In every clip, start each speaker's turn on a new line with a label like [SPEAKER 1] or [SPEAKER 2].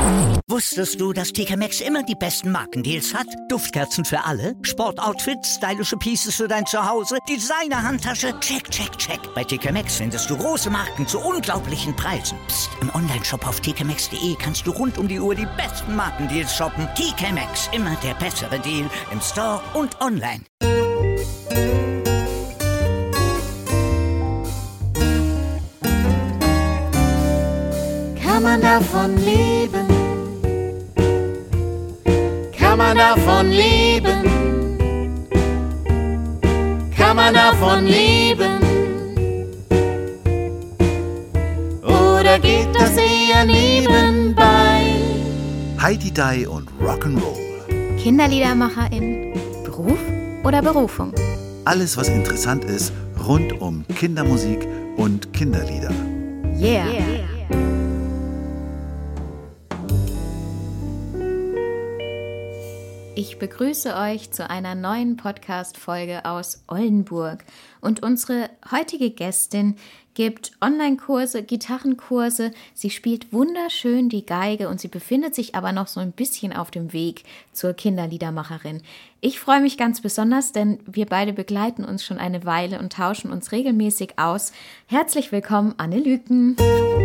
[SPEAKER 1] Wusstest du, dass TK Maxx immer die besten Markendeals hat? Duftkerzen für alle, Sportoutfits, stylische Pieces für dein Zuhause, Designer-Handtasche, check, check, check. Bei TK Maxx findest du große Marken zu unglaublichen Preisen. Psst. Im Onlineshop auf tkmaxx.de kannst du rund um die Uhr die besten Markendeals shoppen. TK Maxx, immer der bessere Deal im Store und online.
[SPEAKER 2] Kann man davon leben? Kann man davon leben? Kann man davon leben? Oder geht das eher nebenbei?
[SPEAKER 3] Heidi Dai und Rock'n'Roll.
[SPEAKER 4] Kinderliedermacherin, Beruf oder Berufung?
[SPEAKER 3] Alles, was interessant ist, rund um Kindermusik und Kinderlieder.
[SPEAKER 4] Yeah. Ich begrüße euch zu einer neuen Podcast-Folge aus Oldenburg. Und unsere heutige Gästin gibt Online-Kurse, Gitarrenkurse. Sie spielt wunderschön die Geige und sie befindet sich aber noch so ein bisschen auf dem Weg zur Kinderliedermacherin. Ich freue mich ganz besonders, denn wir beide begleiten uns schon eine Weile und tauschen uns regelmäßig aus. Herzlich willkommen, Anne Lüken.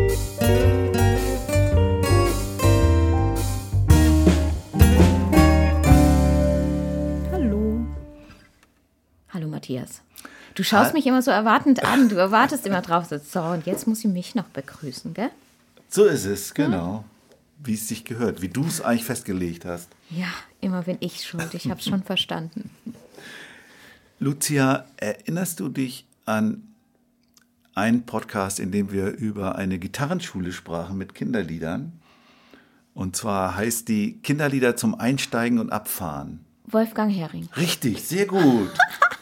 [SPEAKER 4] Hallo Matthias. Du schaust mich immer so erwartend an. Du erwartest immer drauf. So, und jetzt muss ich mich noch begrüßen, gell?
[SPEAKER 3] So ist es, genau. Wie es sich gehört, wie du es eigentlich festgelegt hast.
[SPEAKER 4] Ja, immer bin ich schuld. Ich habe es schon verstanden.
[SPEAKER 3] Lucia, erinnerst du dich an einen Podcast, in dem wir über eine Gitarrenschule sprachen mit Kinderliedern? Und zwar heißt die Kinderlieder zum Einsteigen und Abfahren.
[SPEAKER 4] Wolfgang Hering.
[SPEAKER 3] Richtig, sehr gut.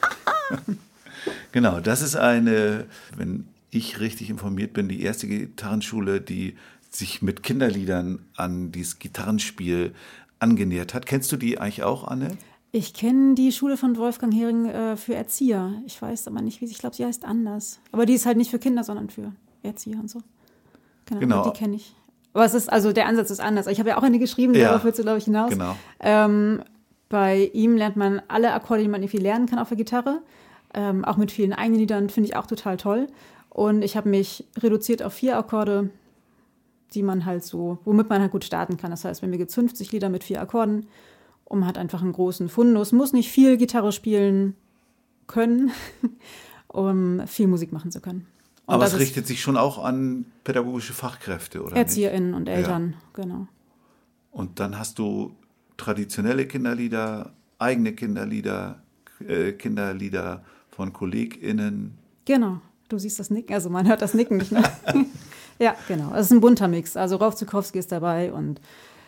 [SPEAKER 3] Genau, das ist eine, wenn ich richtig informiert bin, die erste Gitarrenschule, die sich mit Kinderliedern an dieses Gitarrenspiel angenähert hat. Kennst du die eigentlich auch, Anne?
[SPEAKER 5] Ich kenne die Schule von Wolfgang Hering für Erzieher. Ich weiß aber nicht, wie sie, ich glaube, sie heißt anders. Aber die ist halt nicht für Kinder, sondern für Erzieher und so. Genau. Die kenne ich. Aber es ist, also der Ansatz ist anders. Ich habe ja auch eine geschrieben, darauf willst du, glaube ich, hinaus.
[SPEAKER 3] Genau.
[SPEAKER 5] Bei ihm lernt man alle Akkorde, die man irgendwie lernen kann auf der Gitarre. Auch mit vielen eigenen Liedern, finde ich auch total toll. Und ich habe mich reduziert auf 4 Akkorde, die man halt so, womit man halt gut starten kann. Das heißt, bei mir gibt es 50 Lieder mit 4 Akkorden und man hat einfach einen großen Fundus, muss nicht viel Gitarre spielen können, um viel Musik machen zu können. Und
[SPEAKER 3] aber es richtet sich schon auch an pädagogische Fachkräfte, oder?
[SPEAKER 5] ErzieherInnen und Eltern, genau.
[SPEAKER 3] Und dann hast du traditionelle Kinderlieder, eigene Kinderlieder, Kinderlieder von KollegInnen.
[SPEAKER 5] Genau, du siehst das Nicken, also man hört das Nicken nicht mehr. Ja, genau, es ist ein bunter Mix. Also Rolf Zukowski ist dabei und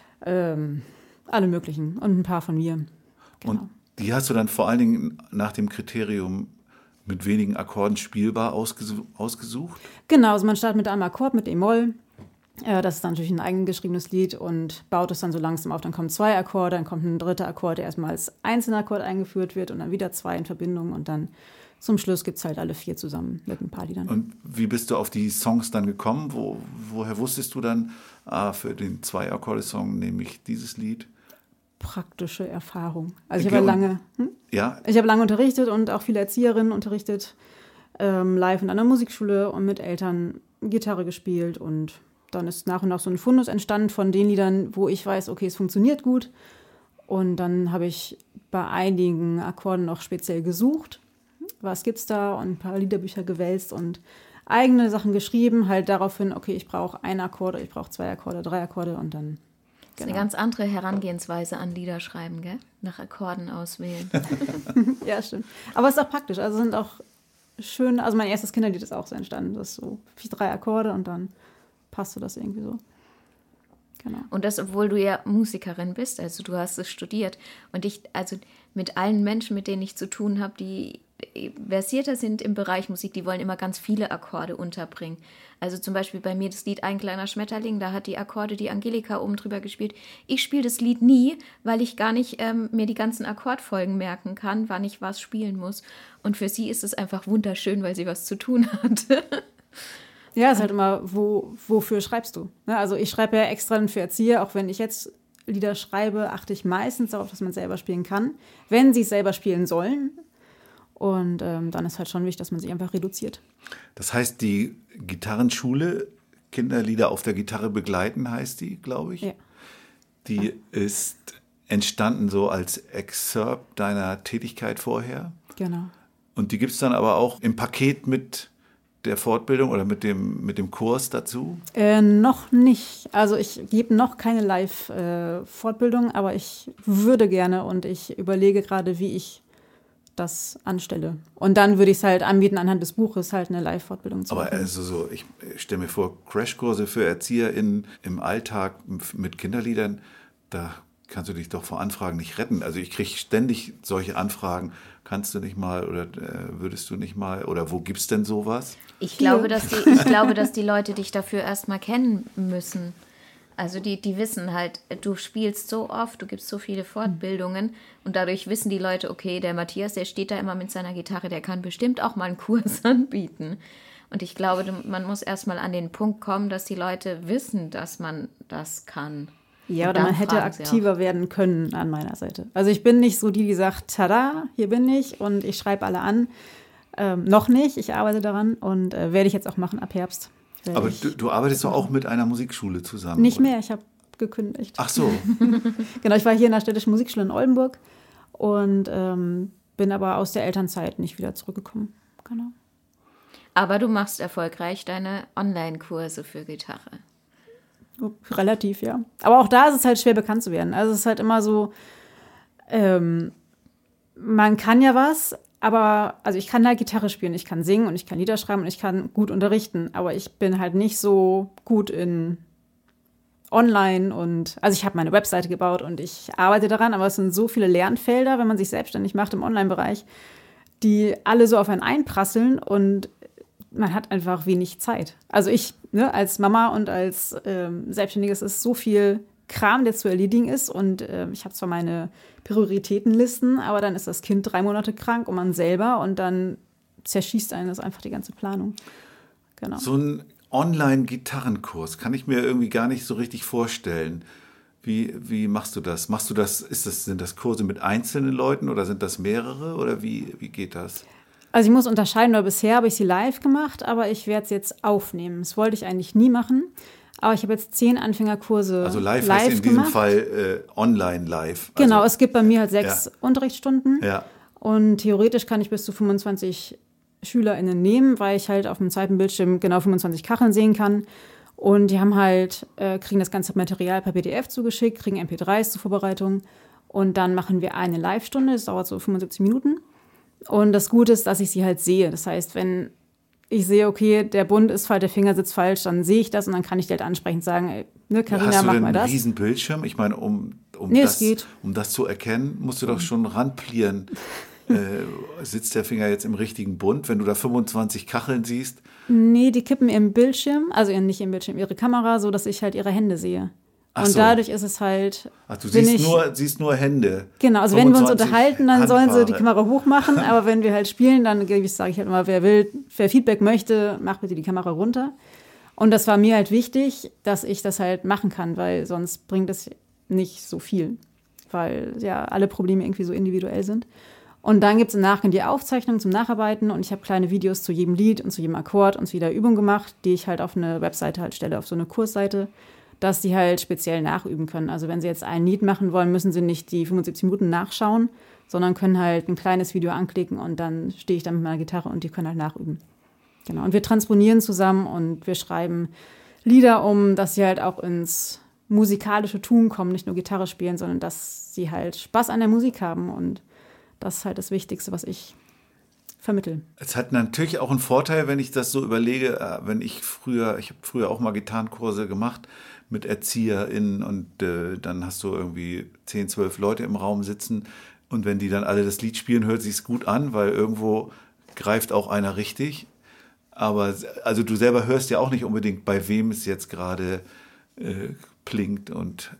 [SPEAKER 5] alle möglichen und ein paar von mir. Genau.
[SPEAKER 3] Und die hast du dann vor allen Dingen nach dem Kriterium mit wenigen Akkorden spielbar ausgesucht?
[SPEAKER 5] Genau, also man startet mit einem Akkord, mit E-Moll. Das ist dann natürlich ein eigengeschriebenes Lied und baut es dann so langsam auf. Dann kommen 2 Akkorde, dann kommt ein dritter Akkord, der erstmal als einzelner Akkord eingeführt wird und dann wieder 2 in Verbindung und dann zum Schluss gibt es halt alle 4 zusammen mit ein paar Liedern.
[SPEAKER 3] Und wie bist du auf die Songs dann gekommen? Woher wusstest du dann, für den 2-Akkorde-Song nehme ich dieses Lied?
[SPEAKER 5] Praktische Erfahrung. Also ich habe lange unterrichtet und auch viele Erzieherinnen unterrichtet, live in einer Musikschule und mit Eltern Gitarre gespielt und dann ist nach und nach so ein Fundus entstanden von den Liedern, wo ich weiß, okay, es funktioniert gut. Und dann habe ich bei einigen Akkorden noch speziell gesucht, was gibt's da und ein paar Liederbücher gewälzt und eigene Sachen geschrieben, halt daraufhin, okay, ich brauche 1 Akkord, ich brauche 2 Akkorde, 3 Akkorde und dann.
[SPEAKER 4] Das ist eine ganz andere Herangehensweise an Lieder schreiben, gell? Nach Akkorden auswählen.
[SPEAKER 5] Ja, stimmt. Aber es ist auch praktisch, also sind auch schön, also mein erstes Kinderlied ist auch so entstanden, das ist so 3 Akkorde und dann passte das irgendwie so. Genau.
[SPEAKER 4] Und das, obwohl du ja Musikerin bist, also du hast es studiert. Und ich, also mit allen Menschen, mit denen ich zu tun habe, die versierter sind im Bereich Musik, die wollen immer ganz viele Akkorde unterbringen. Also zum Beispiel bei mir das Lied Ein kleiner Schmetterling, da hat die Akkorde die Angelika oben drüber gespielt. Ich spiele das Lied nie, weil ich gar nicht mir die ganzen Akkordfolgen merken kann, wann ich was spielen muss. Und für sie ist es einfach wunderschön, weil sie was zu tun hat.
[SPEAKER 5] Ja, es ist halt immer, wofür schreibst du? Ne? Also ich schreibe ja extra für Erzieher, auch wenn ich jetzt Lieder schreibe, achte ich meistens darauf, dass man selber spielen kann, wenn sie es selber spielen sollen. Und dann ist halt schon wichtig, dass man sich einfach reduziert.
[SPEAKER 3] Das heißt, die Gitarrenschule, Kinderlieder auf der Gitarre begleiten, heißt die, glaube ich.
[SPEAKER 5] Ja.
[SPEAKER 3] Die ist entstanden so als Excerpt deiner Tätigkeit vorher.
[SPEAKER 5] Genau.
[SPEAKER 3] Und die gibt es dann aber auch im Paket mit der Fortbildung oder mit dem Kurs dazu?
[SPEAKER 5] Noch nicht. Also ich gebe noch keine Live-Fortbildung, aber ich würde gerne und ich überlege gerade, wie ich das anstelle. Und dann würde ich es halt anbieten, anhand des Buches halt eine Live-Fortbildung zu machen.
[SPEAKER 3] Aber also ich stelle mir vor, Crashkurse für ErzieherInnen im Alltag mit Kinderliedern, da kannst du dich doch vor Anfragen nicht retten. Also ich kriege ständig solche Anfragen. Kannst du nicht mal oder würdest du nicht mal oder wo gibt's denn sowas?
[SPEAKER 4] Ich glaube, dass die Leute dich dafür erstmal kennen müssen. Also die wissen halt, du spielst so oft, du gibst so viele Fortbildungen und dadurch wissen die Leute, okay, der Matthias, der steht da immer mit seiner Gitarre, der kann bestimmt auch mal einen Kurs anbieten. Und ich glaube, man muss erstmal an den Punkt kommen, dass die Leute wissen, dass man das kann.
[SPEAKER 5] Ja, oder man hätte aktiver werden können an meiner Seite. Also ich bin nicht so die sagt, tada, hier bin ich und ich schreibe alle an. Noch nicht, ich arbeite daran und werde ich jetzt auch machen ab Herbst.
[SPEAKER 3] Aber du arbeitest doch auch mit einer Musikschule zusammen.
[SPEAKER 5] Nicht mehr, ich habe gekündigt.
[SPEAKER 3] Ach so.
[SPEAKER 5] Genau, ich war hier in der Städtischen Musikschule in Oldenburg und bin aber aus der Elternzeit nicht wieder zurückgekommen. Genau.
[SPEAKER 4] Aber du machst erfolgreich deine Online-Kurse für Gitarre.
[SPEAKER 5] Relativ, ja. Aber auch da ist es halt schwer bekannt zu werden. Also es ist halt immer so, man kann ja was, aber also ich kann halt Gitarre spielen, ich kann singen und ich kann Lieder schreiben und ich kann gut unterrichten, aber ich bin halt nicht so gut in online und also ich habe meine Webseite gebaut und ich arbeite daran, aber es sind so viele Lernfelder, wenn man sich selbstständig macht im Online-Bereich, die alle so auf einen einprasseln und man hat einfach wenig Zeit. Also ich, als Mama und als Selbstständiges ist so viel Kram, der zu erledigen ist und ich habe zwar meine Prioritätenlisten, aber dann ist das Kind 3 Monate krank und man selber und dann zerschießt einen das einfach die ganze Planung. Genau.
[SPEAKER 3] So ein Online-Gitarrenkurs kann ich mir irgendwie gar nicht so richtig vorstellen. Wie machst du das? Sind das Kurse mit einzelnen Leuten oder sind das mehrere oder wie geht das?
[SPEAKER 5] Also ich muss unterscheiden, weil bisher habe ich sie live gemacht, aber ich werde es jetzt aufnehmen. Das wollte ich eigentlich nie machen, aber ich habe jetzt 10 Anfängerkurse
[SPEAKER 3] also live heißt in diesem Fall online live. Also,
[SPEAKER 5] genau, es gibt bei mir halt 6 Unterrichtsstunden und theoretisch kann ich bis zu 25 SchülerInnen nehmen, weil ich halt auf dem zweiten Bildschirm genau 25 Kacheln sehen kann. Und die haben halt, kriegen das ganze Material per PDF zugeschickt, kriegen MP3s zur Vorbereitung und dann machen wir eine Live-Stunde, das dauert so 75 Minuten. Und das Gute ist, dass ich sie halt sehe. Das heißt, wenn ich sehe, okay, der Bund ist falsch, der Finger sitzt falsch, dann sehe ich das und dann kann ich dir halt ansprechend sagen, ey, Carina, mach mal das. Hast du denn einen riesen
[SPEAKER 3] Bildschirm? Ich meine, um das zu erkennen, musst du doch schon ranplieren. Sitzt der Finger jetzt im richtigen Bund, wenn du da 25 Kacheln siehst?
[SPEAKER 5] Nee, die kippen ihren Bildschirm, also nicht ihren Bildschirm, ihre Kamera, so dass ich halt ihre Hände sehe. Und dadurch ist es halt...
[SPEAKER 3] Ach, du siehst nur Hände.
[SPEAKER 5] Genau, also wenn wir uns unterhalten, dann sollen sie die Kamera hochmachen, aber wenn wir halt spielen, dann sage ich halt immer, wer Feedback möchte, mach bitte die Kamera runter. Und das war mir halt wichtig, dass ich das halt machen kann, weil sonst bringt es nicht so viel, weil ja alle Probleme irgendwie so individuell sind. Und dann gibt es im Nachgang die Aufzeichnung zum Nacharbeiten und ich habe kleine Videos zu jedem Lied und zu jedem Akkord und zu jeder Übung gemacht, die ich halt auf eine Webseite halt stelle, auf so eine Kursseite, dass die halt speziell nachüben können. Also wenn sie jetzt ein Lied machen wollen, müssen sie nicht die 75 Minuten nachschauen, sondern können halt ein kleines Video anklicken und dann stehe ich da mit meiner Gitarre und die können halt nachüben. Genau. Und wir transponieren zusammen und wir schreiben Lieder dass sie halt auch ins musikalische Tun kommen, nicht nur Gitarre spielen, sondern dass sie halt Spaß an der Musik haben und das ist halt das Wichtigste, was ich vermittle.
[SPEAKER 3] Es hat natürlich auch einen Vorteil, wenn ich das so überlege, ich habe früher auch mal Gitarrenkurse gemacht mit ErzieherInnen und dann hast du irgendwie 10, 12 Leute im Raum sitzen und wenn die dann alle das Lied spielen, hört sich's gut an, weil irgendwo greift auch einer richtig. Aber also du selber hörst ja auch nicht unbedingt, bei wem es jetzt gerade plingt und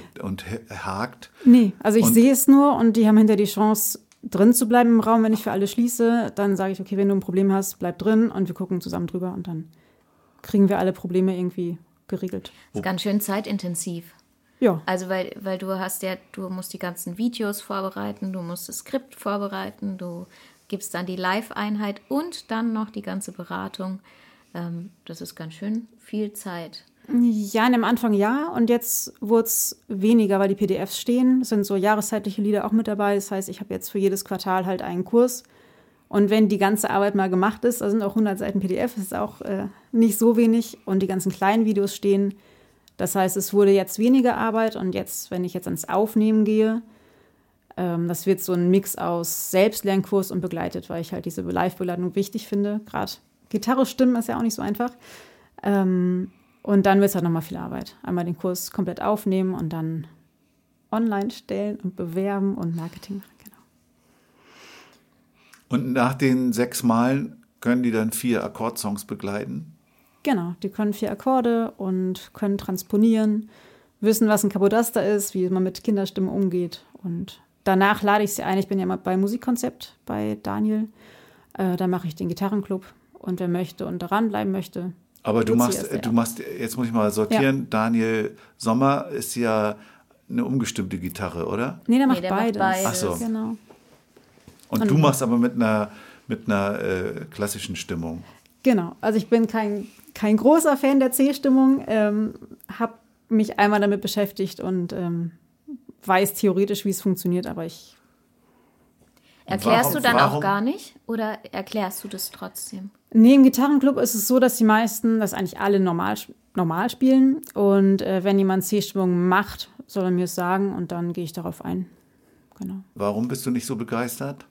[SPEAKER 3] hakt.
[SPEAKER 5] Nee, also ich sehe es nur und die haben hinter die Chance, drin zu bleiben im Raum. Wenn ich für alle schließe, dann sage ich, okay, wenn du ein Problem hast, bleib drin und wir gucken zusammen drüber und dann kriegen wir alle Probleme irgendwie geregelt.
[SPEAKER 4] Das ist ganz schön zeitintensiv.
[SPEAKER 5] Ja.
[SPEAKER 4] Also weil du musst die ganzen Videos vorbereiten, du musst das Skript vorbereiten, du gibst dann die Live-Einheit und dann noch die ganze Beratung. Das ist ganz schön viel Zeit.
[SPEAKER 5] Ja, am Anfang ja und jetzt wurde es weniger, weil die PDFs stehen. Es sind so jahreszeitliche Lieder auch mit dabei. Das heißt, ich habe jetzt für jedes Quartal halt einen Kurs. Und wenn die ganze Arbeit mal gemacht ist, da sind auch 100 Seiten PDF, das ist auch nicht so wenig. Und die ganzen kleinen Videos stehen. Das heißt, es wurde jetzt weniger Arbeit. Und jetzt, wenn ich jetzt ans Aufnehmen gehe, das wird so ein Mix aus Selbstlernkurs und begleitet, weil ich halt diese Live-Begleitung wichtig finde. Gerade Gitarre stimmen ist ja auch nicht so einfach. Und dann wird es halt nochmal viel Arbeit. Einmal den Kurs komplett aufnehmen und dann online stellen und bewerben und Marketing machen. Genau.
[SPEAKER 3] Und nach den 6 Malen können die dann 4 Akkordsongs begleiten?
[SPEAKER 5] Genau, die können 4 Akkorde und können transponieren, wissen, was ein Capodaster ist, wie man mit Kinderstimmen umgeht. Und danach lade ich sie ein. Ich bin ja mal bei Musikkonzept bei Daniel. Da mache ich den Gitarrenclub. Und wer möchte und daran bleiben möchte.
[SPEAKER 3] Aber du machst, jetzt muss ich mal sortieren, ja. Daniel Sommer ist ja eine umgestimmte Gitarre, oder?
[SPEAKER 5] Nee, der macht beides.
[SPEAKER 3] Ach so.
[SPEAKER 5] Genau.
[SPEAKER 3] Und du machst aber mit einer klassischen Stimmung.
[SPEAKER 5] Genau, also ich bin kein großer Fan der C-Stimmung, habe mich einmal damit beschäftigt und weiß theoretisch, wie es funktioniert, aber ich...
[SPEAKER 4] Erklärst du dann auch gar nicht oder erklärst du das trotzdem?
[SPEAKER 5] Nee, im Gitarrenclub ist es so, dass die meisten, dass eigentlich alle normal spielen und wenn jemand C-Stimmung macht, soll er mir es sagen und dann gehe ich darauf ein. Genau.
[SPEAKER 3] Warum bist du nicht so begeistert?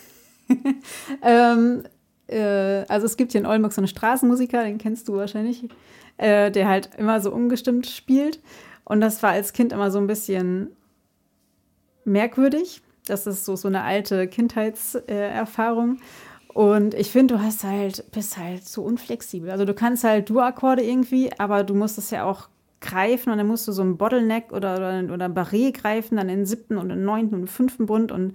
[SPEAKER 5] Also es gibt hier in Oldenburg so einen Straßenmusiker, den kennst du wahrscheinlich, der halt immer so ungestimmt spielt und das war als Kind immer so ein bisschen merkwürdig. Das ist so eine alte Kindheitserfahrung. Und ich finde, bist halt so unflexibel. Also du kannst halt Dur-Akkorde irgendwie, aber du musst es ja auch greifen und dann musst du so einen Bottleneck oder ein Barré greifen, dann in den 7. und den 9. und 5. Bund. Und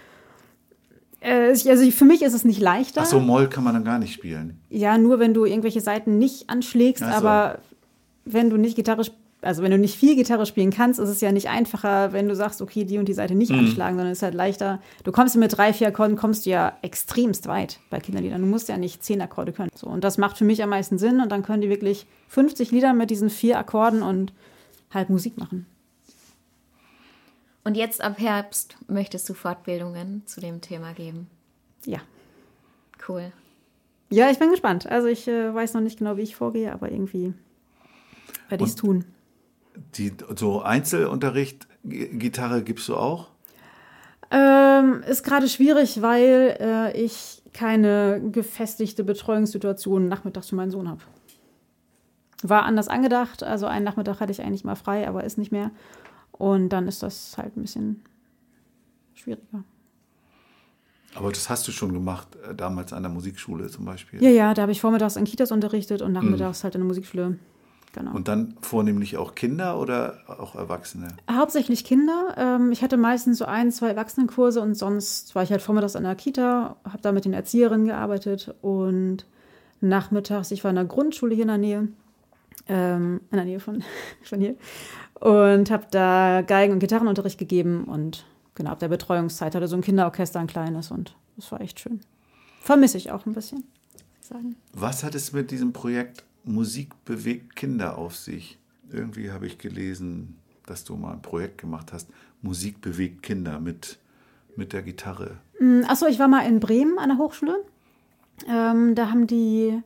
[SPEAKER 5] für mich ist es nicht leichter.
[SPEAKER 3] Ach so, Moll kann man dann gar nicht spielen?
[SPEAKER 5] Ja, nur wenn du irgendwelche Saiten nicht anschlägst, aber wenn du nicht wenn du nicht viel Gitarre spielen kannst, ist es ja nicht einfacher, wenn du sagst, okay, die und die Seite nicht anschlagen, sondern es ist halt leichter. Du kommst mit 3, 4 Akkorden, kommst du ja extremst weit bei Kinderliedern. Du musst ja nicht 10 Akkorde können. So, und das macht für mich am meisten Sinn und dann können die wirklich 50 Lieder mit diesen 4 Akkorden und halt Musik machen.
[SPEAKER 4] Und jetzt ab Herbst möchtest du Fortbildungen zu dem Thema geben?
[SPEAKER 5] Ja.
[SPEAKER 4] Cool.
[SPEAKER 5] Ja, ich bin gespannt. Also ich weiß noch nicht genau, wie ich vorgehe, aber irgendwie werde ich es tun.
[SPEAKER 3] So Einzelunterricht, Gitarre gibst du auch?
[SPEAKER 5] Ist gerade schwierig, weil ich keine gefestigte Betreuungssituation nachmittags für meinen Sohn habe. War anders angedacht, also einen Nachmittag hatte ich eigentlich mal frei, aber ist nicht mehr. Und dann ist das halt ein bisschen schwieriger.
[SPEAKER 3] Aber das hast du schon gemacht, damals an der Musikschule zum Beispiel?
[SPEAKER 5] Ja, da habe ich vormittags in Kitas unterrichtet und nachmittags halt in der Musikschule. Genau.
[SPEAKER 3] Und dann vornehmlich auch Kinder oder auch Erwachsene?
[SPEAKER 5] Hauptsächlich Kinder. Ich hatte meistens so 1, 2 Erwachsenenkurse und sonst war ich halt vormittags an der Kita, habe da mit den Erzieherinnen gearbeitet und nachmittags, ich war in der Grundschule hier in der Nähe von hier und habe da Geigen- und Gitarrenunterricht gegeben und genau, ab der Betreuungszeit hatte so ein Kinderorchester, ein kleines und das war echt schön. Vermisse ich auch ein bisschen, muss ich sagen.
[SPEAKER 3] Was hat es mit diesem Projekt Musik bewegt Kinder auf sich? Irgendwie habe ich gelesen, dass du mal ein Projekt gemacht hast, Musik bewegt Kinder mit der Gitarre.
[SPEAKER 5] Achso, ich war mal in Bremen an der Hochschule. Da haben die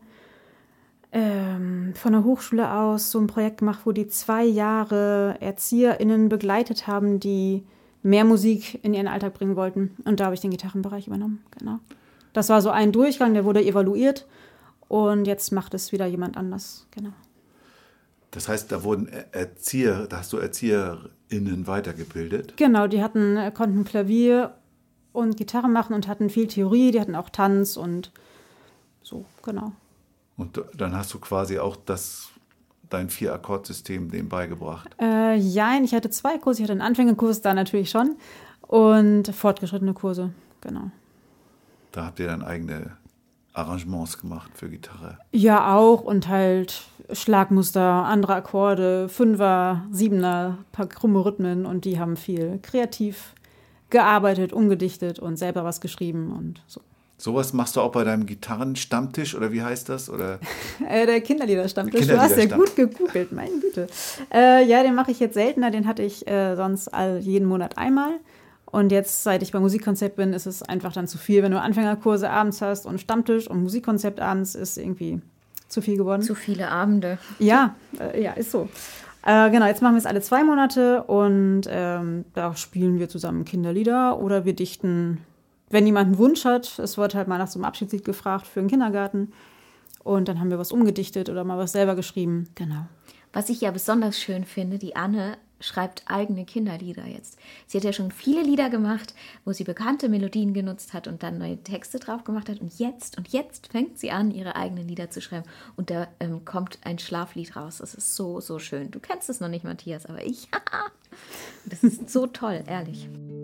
[SPEAKER 5] von der Hochschule aus so ein Projekt gemacht, wo die 2 Jahre ErzieherInnen begleitet haben, die mehr Musik in ihren Alltag bringen wollten. Und da habe ich den Gitarrenbereich übernommen, genau. Das war so ein Durchgang, der wurde evaluiert. Und jetzt macht es wieder jemand anders, genau.
[SPEAKER 3] Das heißt, da hast du ErzieherInnen weitergebildet?
[SPEAKER 5] Genau, die konnten Klavier und Gitarre machen und hatten viel Theorie, die hatten auch Tanz und so, genau.
[SPEAKER 3] Und dann hast du quasi auch dein 4-Akkord-System dem beigebracht?
[SPEAKER 5] Ja, ich hatte 2 Kurse, ich hatte einen Anfängerkurs da natürlich schon und fortgeschrittene Kurse, genau.
[SPEAKER 3] Da habt ihr dann eigene Arrangements gemacht für Gitarre?
[SPEAKER 5] Ja, auch. Und halt Schlagmuster, andere Akkorde, Fünfer, Siebener, ein paar krumme Rhythmen. Und die haben viel kreativ gearbeitet, umgedichtet und selber was geschrieben und so.
[SPEAKER 3] Sowas machst du auch bei deinem Gitarrenstammtisch oder wie heißt das? Oder?
[SPEAKER 5] Der Kinderliederstammtisch. Du hast ja gut gegoogelt, meine Güte. Ja, den mache ich jetzt seltener. Den hatte ich sonst jeden Monat einmal. Und jetzt, seit ich bei Musikkonzept bin, ist es einfach dann zu viel. Wenn du Anfängerkurse abends hast und Stammtisch und Musikkonzept abends, ist irgendwie zu viel geworden.
[SPEAKER 4] Zu viele Abende.
[SPEAKER 5] Ja, ist so. Genau, jetzt machen wir es alle 2 Monate und da spielen wir zusammen Kinderlieder oder wir dichten, wenn jemand einen Wunsch hat, es wird halt mal nach so einem Abschiedslied gefragt für den Kindergarten und dann haben wir was umgedichtet oder mal was selber geschrieben, genau.
[SPEAKER 4] Was ich ja besonders schön finde, die Anne schreibt eigene Kinderlieder jetzt. Sie hat ja schon viele Lieder gemacht, wo sie bekannte Melodien genutzt hat und dann neue Texte drauf gemacht hat. Und jetzt fängt sie an, ihre eigenen Lieder zu schreiben. Und da kommt ein Schlaflied raus. Das ist so, so schön. Du kennst es noch nicht, Matthias, aber ich. Das ist so toll, ehrlich.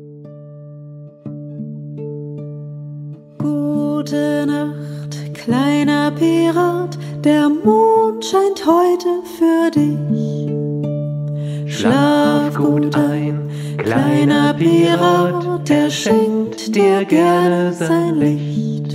[SPEAKER 6] Gute Nacht, kleiner Pirat, der Mond scheint heute für dich. Schlaf gut ein, kleiner Pirat, der schenkt dir gerne sein Licht.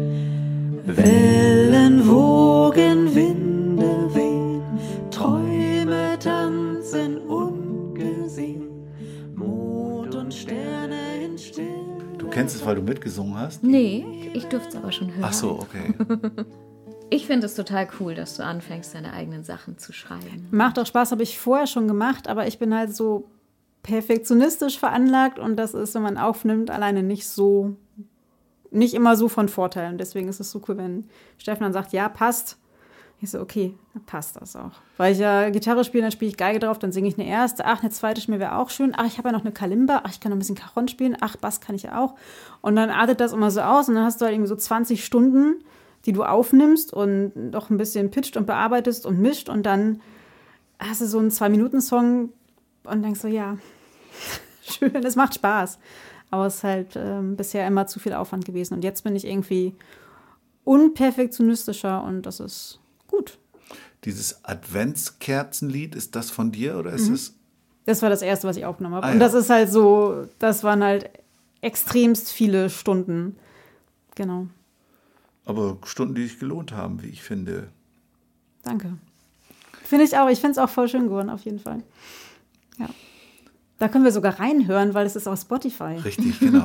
[SPEAKER 6] Wellen, Wogen, Winde wehen, Träume tanzen ungesehen, Mond und Sterne in Still.
[SPEAKER 3] Du kennst es, weil du mitgesungen hast?
[SPEAKER 4] Nee, ich durfte es aber schon hören.
[SPEAKER 3] Ach so, okay.
[SPEAKER 4] Ich finde es total cool, dass du anfängst, deine eigenen Sachen zu schreiben.
[SPEAKER 5] Macht auch Spaß, habe ich vorher schon gemacht, aber ich bin halt so perfektionistisch veranlagt und das ist, wenn man aufnimmt, alleine nicht immer so von Vorteil. Und deswegen ist es so cool, wenn Steffen dann sagt, ja, passt. Ich so, okay, dann passt das auch. Weil ich ja Gitarre spiele, dann spiele ich Geige drauf, dann singe ich eine erste, eine zweite Stimme wäre auch schön. Ich habe ja noch eine Kalimba, ich kann noch ein bisschen Cajon spielen, Bass kann ich ja auch. Und dann artet das immer so aus und dann hast du halt irgendwie so 20 Stunden, die du aufnimmst und noch ein bisschen pitcht und bearbeitest und mischt und dann hast du so einen 2-Minuten-Song und denkst so, ja, schön, es macht Spaß. Aber es ist halt bisher immer zu viel Aufwand gewesen. Und jetzt bin ich irgendwie unperfektionistischer und das ist gut.
[SPEAKER 3] Dieses Adventskerzenlied, ist das von dir oder ist es?
[SPEAKER 5] Das war das erste, was ich aufgenommen habe. Und das ist halt so, das waren halt extremst viele Stunden. Genau.
[SPEAKER 3] Aber Stunden, die sich gelohnt haben, wie ich finde.
[SPEAKER 5] Danke. Finde ich auch. Ich finde es auch voll schön geworden, auf jeden Fall. Ja. Da können wir sogar reinhören, weil es ist auf Spotify.
[SPEAKER 3] Richtig, genau.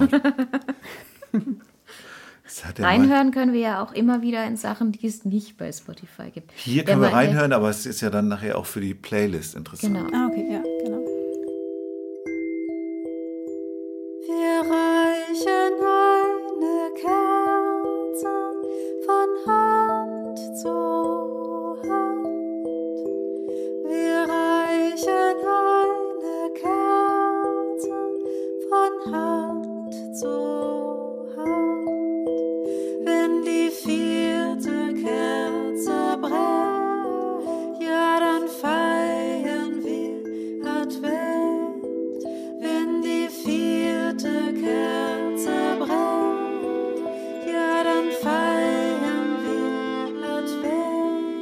[SPEAKER 4] Reinhören können wir ja auch immer wieder in Sachen, die es nicht bei Spotify gibt.
[SPEAKER 3] Hier können wir reinhören, aber es ist ja dann nachher auch für die Playlist interessant.
[SPEAKER 4] Genau.
[SPEAKER 5] Okay, ja, genau.
[SPEAKER 6] Wir reichen eine Kerze von Hand zu Hand. Wir reichen eine Kerze von Hand zu Hand. Wenn die 4. Kerze brennt, ja, dann feiern wir Advent. Wenn die 4. Kerze brennt, ja, dann feiern wir Advent.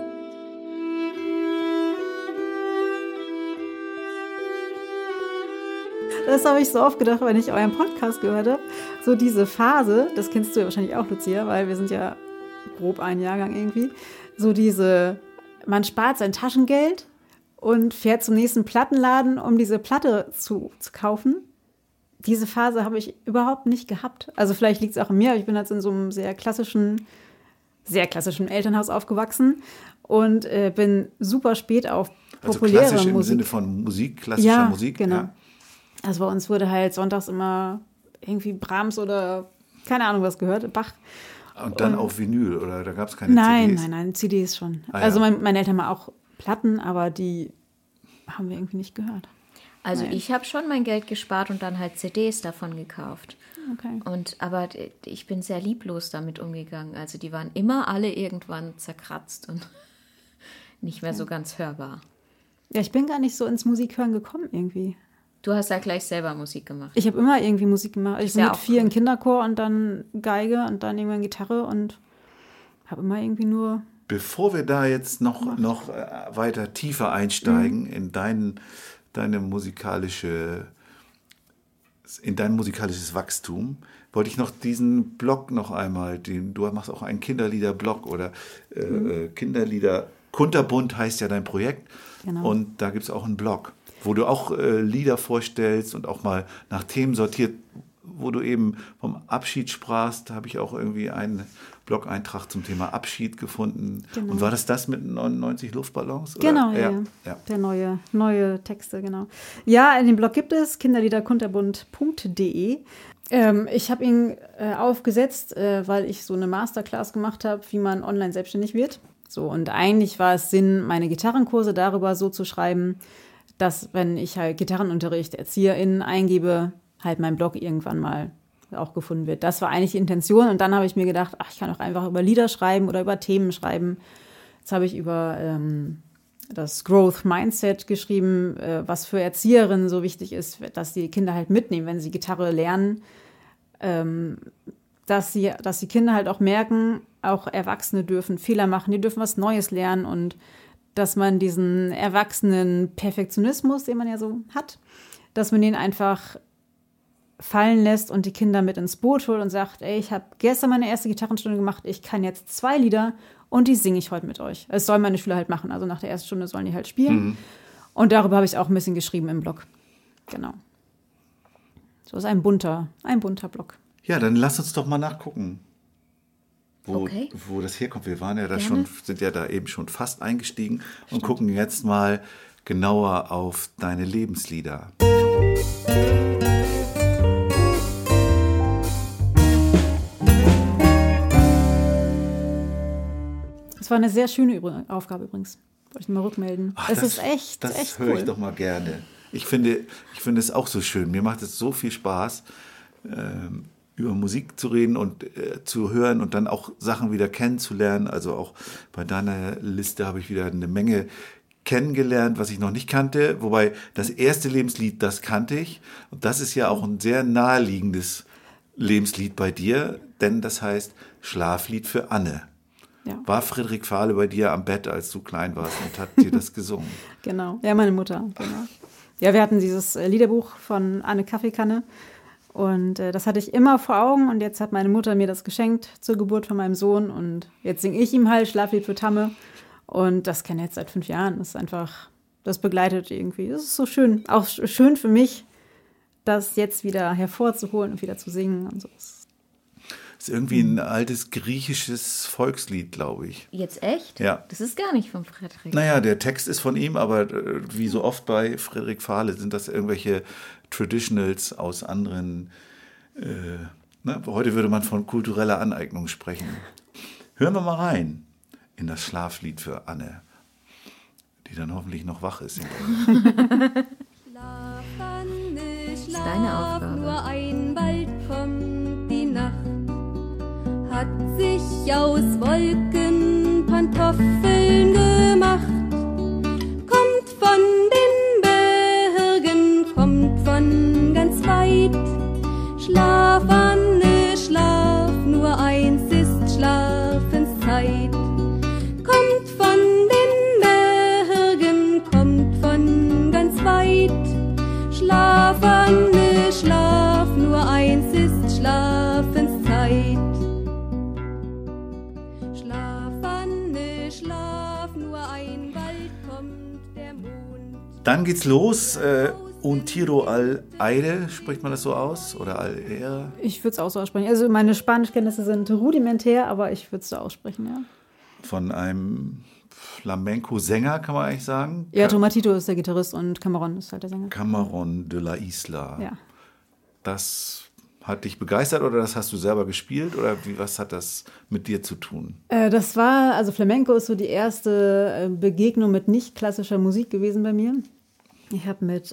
[SPEAKER 5] Das habe ich so oft gedacht, wenn ich euren Podcast gehört habe. So diese Phase, das kennst du ja wahrscheinlich auch, Lucia, weil wir sind ja grob ein Jahrgang irgendwie. So man spart sein Taschengeld und fährt zum nächsten Plattenladen, um diese Platte zu kaufen. Diese Phase habe ich überhaupt nicht gehabt. Also vielleicht liegt es auch an mir, aber ich bin jetzt in so einem sehr klassischen Elternhaus aufgewachsen und bin super spät auf populäre
[SPEAKER 3] also klassisch
[SPEAKER 5] Musik.
[SPEAKER 3] im Sinne von Musik, klassischer Musik?
[SPEAKER 5] Genau.
[SPEAKER 3] Ja.
[SPEAKER 5] Also bei uns wurde halt sonntags immer irgendwie Brahms oder keine Ahnung was gehört, Bach.
[SPEAKER 3] Und dann auf Vinyl, oder da gab es keine CDs?
[SPEAKER 5] Nein, CDs schon.
[SPEAKER 3] Ah,
[SPEAKER 5] also
[SPEAKER 3] ja.
[SPEAKER 5] meine Eltern haben auch Platten, aber die haben wir irgendwie nicht gehört.
[SPEAKER 4] Also ich habe schon mein Geld gespart und dann halt CDs davon gekauft.
[SPEAKER 5] Okay.
[SPEAKER 4] Aber ich bin sehr lieblos damit umgegangen. Also die waren immer alle irgendwann zerkratzt und nicht mehr so ganz hörbar.
[SPEAKER 5] Ja, ich bin gar nicht so ins Musikhören gekommen irgendwie.
[SPEAKER 4] Du hast ja gleich selber Musik gemacht.
[SPEAKER 5] Ich habe immer irgendwie Musik gemacht. Ich bin
[SPEAKER 4] Ja,
[SPEAKER 5] mit
[SPEAKER 4] auch
[SPEAKER 5] 4 im Kinderchor und dann Geige und dann irgendwann Gitarre und habe immer irgendwie nur...
[SPEAKER 3] Bevor wir da jetzt noch weiter tiefer einsteigen in dein musikalisches Wachstum, wollte ich noch diesen Blog noch einmal, du machst auch einen Kinderlieder-Blog oder Kinderlieder, Kunterbunt heißt ja dein Projekt.
[SPEAKER 5] Genau.
[SPEAKER 3] Und da gibt es auch einen Blog, wo du auch Lieder vorstellst und auch mal nach Themen sortiert, wo du eben vom Abschied sprachst, habe ich auch irgendwie einen Blog-Eintrag zum Thema Abschied gefunden. Genau. Und war das mit 99 Luftballons? Oder?
[SPEAKER 5] Genau, ja. Der neue Texte, genau. Ja, in dem Blog gibt es kinderliederkunterbunt.de. Ich habe ihn aufgesetzt, weil ich so eine Masterclass gemacht habe, wie man online selbstständig wird. So, und eigentlich war es Sinn, meine Gitarrenkurse darüber so zu schreiben, dass, wenn ich halt Gitarrenunterricht ErzieherInnen eingebe, halt mein Blog irgendwann mal auch gefunden wird. Das war eigentlich die Intention. Und dann habe ich mir gedacht, ich kann auch einfach über Lieder schreiben oder über Themen schreiben. Jetzt habe ich über das Growth Mindset geschrieben, was für Erzieherinnen so wichtig ist, dass die Kinder halt mitnehmen, wenn sie Gitarre lernen, dass die Kinder halt auch merken, auch Erwachsene dürfen Fehler machen, die dürfen was Neues lernen und dass man diesen erwachsenen Perfektionismus, den man ja so hat, dass man den einfach fallen lässt und die Kinder mit ins Boot holt und sagt, ich habe gestern meine erste Gitarrenstunde gemacht, ich kann jetzt 2 Lieder und die singe ich heute mit euch. Das sollen meine Schüler halt machen, also nach der ersten Stunde sollen die halt spielen. Mhm. Und darüber habe ich auch ein bisschen geschrieben im Blog. Genau. So ist ein bunter Blog.
[SPEAKER 3] Ja, dann lass uns doch mal nachgucken, wo das herkommt. Wir waren ja da sind ja da eben schon fast eingestiegen und gucken jetzt mal genauer auf deine Lebenslieder.
[SPEAKER 5] Das war eine sehr schöne Aufgabe übrigens. Wollte ich mal rückmelden. Das ist echt cool.
[SPEAKER 3] Das höre ich doch mal gerne. Ich finde es auch so schön. Mir macht es so viel Spaß, über Musik zu reden und zu hören und dann auch Sachen wieder kennenzulernen. Also auch bei deiner Liste habe ich wieder eine Menge kennengelernt, was ich noch nicht kannte. Wobei das erste Lebenslied, das kannte ich. Und das ist ja auch ein sehr naheliegendes Lebenslied bei dir, denn das heißt Schlaflied für Anne. Ja. War Friedrich Fahle bei dir am Bett, als du klein warst und hat dir das gesungen?
[SPEAKER 5] Genau, ja, meine Mutter. Genau. Ja, wir hatten dieses Liederbuch von Anne Kaffeekanne und das hatte ich immer vor Augen und jetzt hat meine Mutter mir das geschenkt zur Geburt von meinem Sohn und jetzt singe ich ihm halt Schlaflied für Tamme und das kenne ich jetzt seit 5 Jahren. Das ist einfach, das begleitet irgendwie. Das ist so schön, auch schön für mich, das jetzt wieder hervorzuholen und wieder zu singen und so.
[SPEAKER 3] Das ist irgendwie ein altes griechisches Volkslied, glaube ich.
[SPEAKER 4] Jetzt echt?
[SPEAKER 3] Ja.
[SPEAKER 4] Das ist gar nicht von Friedrich.
[SPEAKER 3] Naja, der Text ist von ihm, aber wie so oft bei Friedrich Fahle sind das irgendwelche Traditionals aus anderen, heute würde man von kultureller Aneignung sprechen. Hören wir mal rein in das Schlaflied für Anne, die dann hoffentlich noch wach ist.
[SPEAKER 6] Schlaf, Anne, schlaf,
[SPEAKER 4] das ist deine Aufgabe.
[SPEAKER 6] Nur ein, bald kommt die Nacht. Hat sich aus Wolken Pantoffeln gemacht. Kommt von den Bergen, kommt von ganz weit. Schlaf, Anne, schlaf, nur eins ist Schlafenszeit. Kommt von den Bergen, kommt von ganz weit. Schlaf, Anne, schlaf, nur eins ist Schlafenszeit.
[SPEAKER 3] Dann geht's los. Un tiro al aire, spricht man das so aus? Oder al aire?
[SPEAKER 5] Ich würde es auch so aussprechen. Also meine Spanischkenntnisse sind rudimentär, aber ich würde es so aussprechen, ja.
[SPEAKER 3] Von einem Flamenco-Sänger, kann man eigentlich sagen?
[SPEAKER 5] Ja, Tomatito ist der Gitarrist und Camarón ist halt der Sänger.
[SPEAKER 3] Camarón de la Isla.
[SPEAKER 5] Ja.
[SPEAKER 3] Das hat dich begeistert oder das hast du selber gespielt? Oder was hat das mit dir zu tun?
[SPEAKER 5] Also Flamenco ist so die erste Begegnung mit nicht klassischer Musik gewesen bei mir. Ich habe mit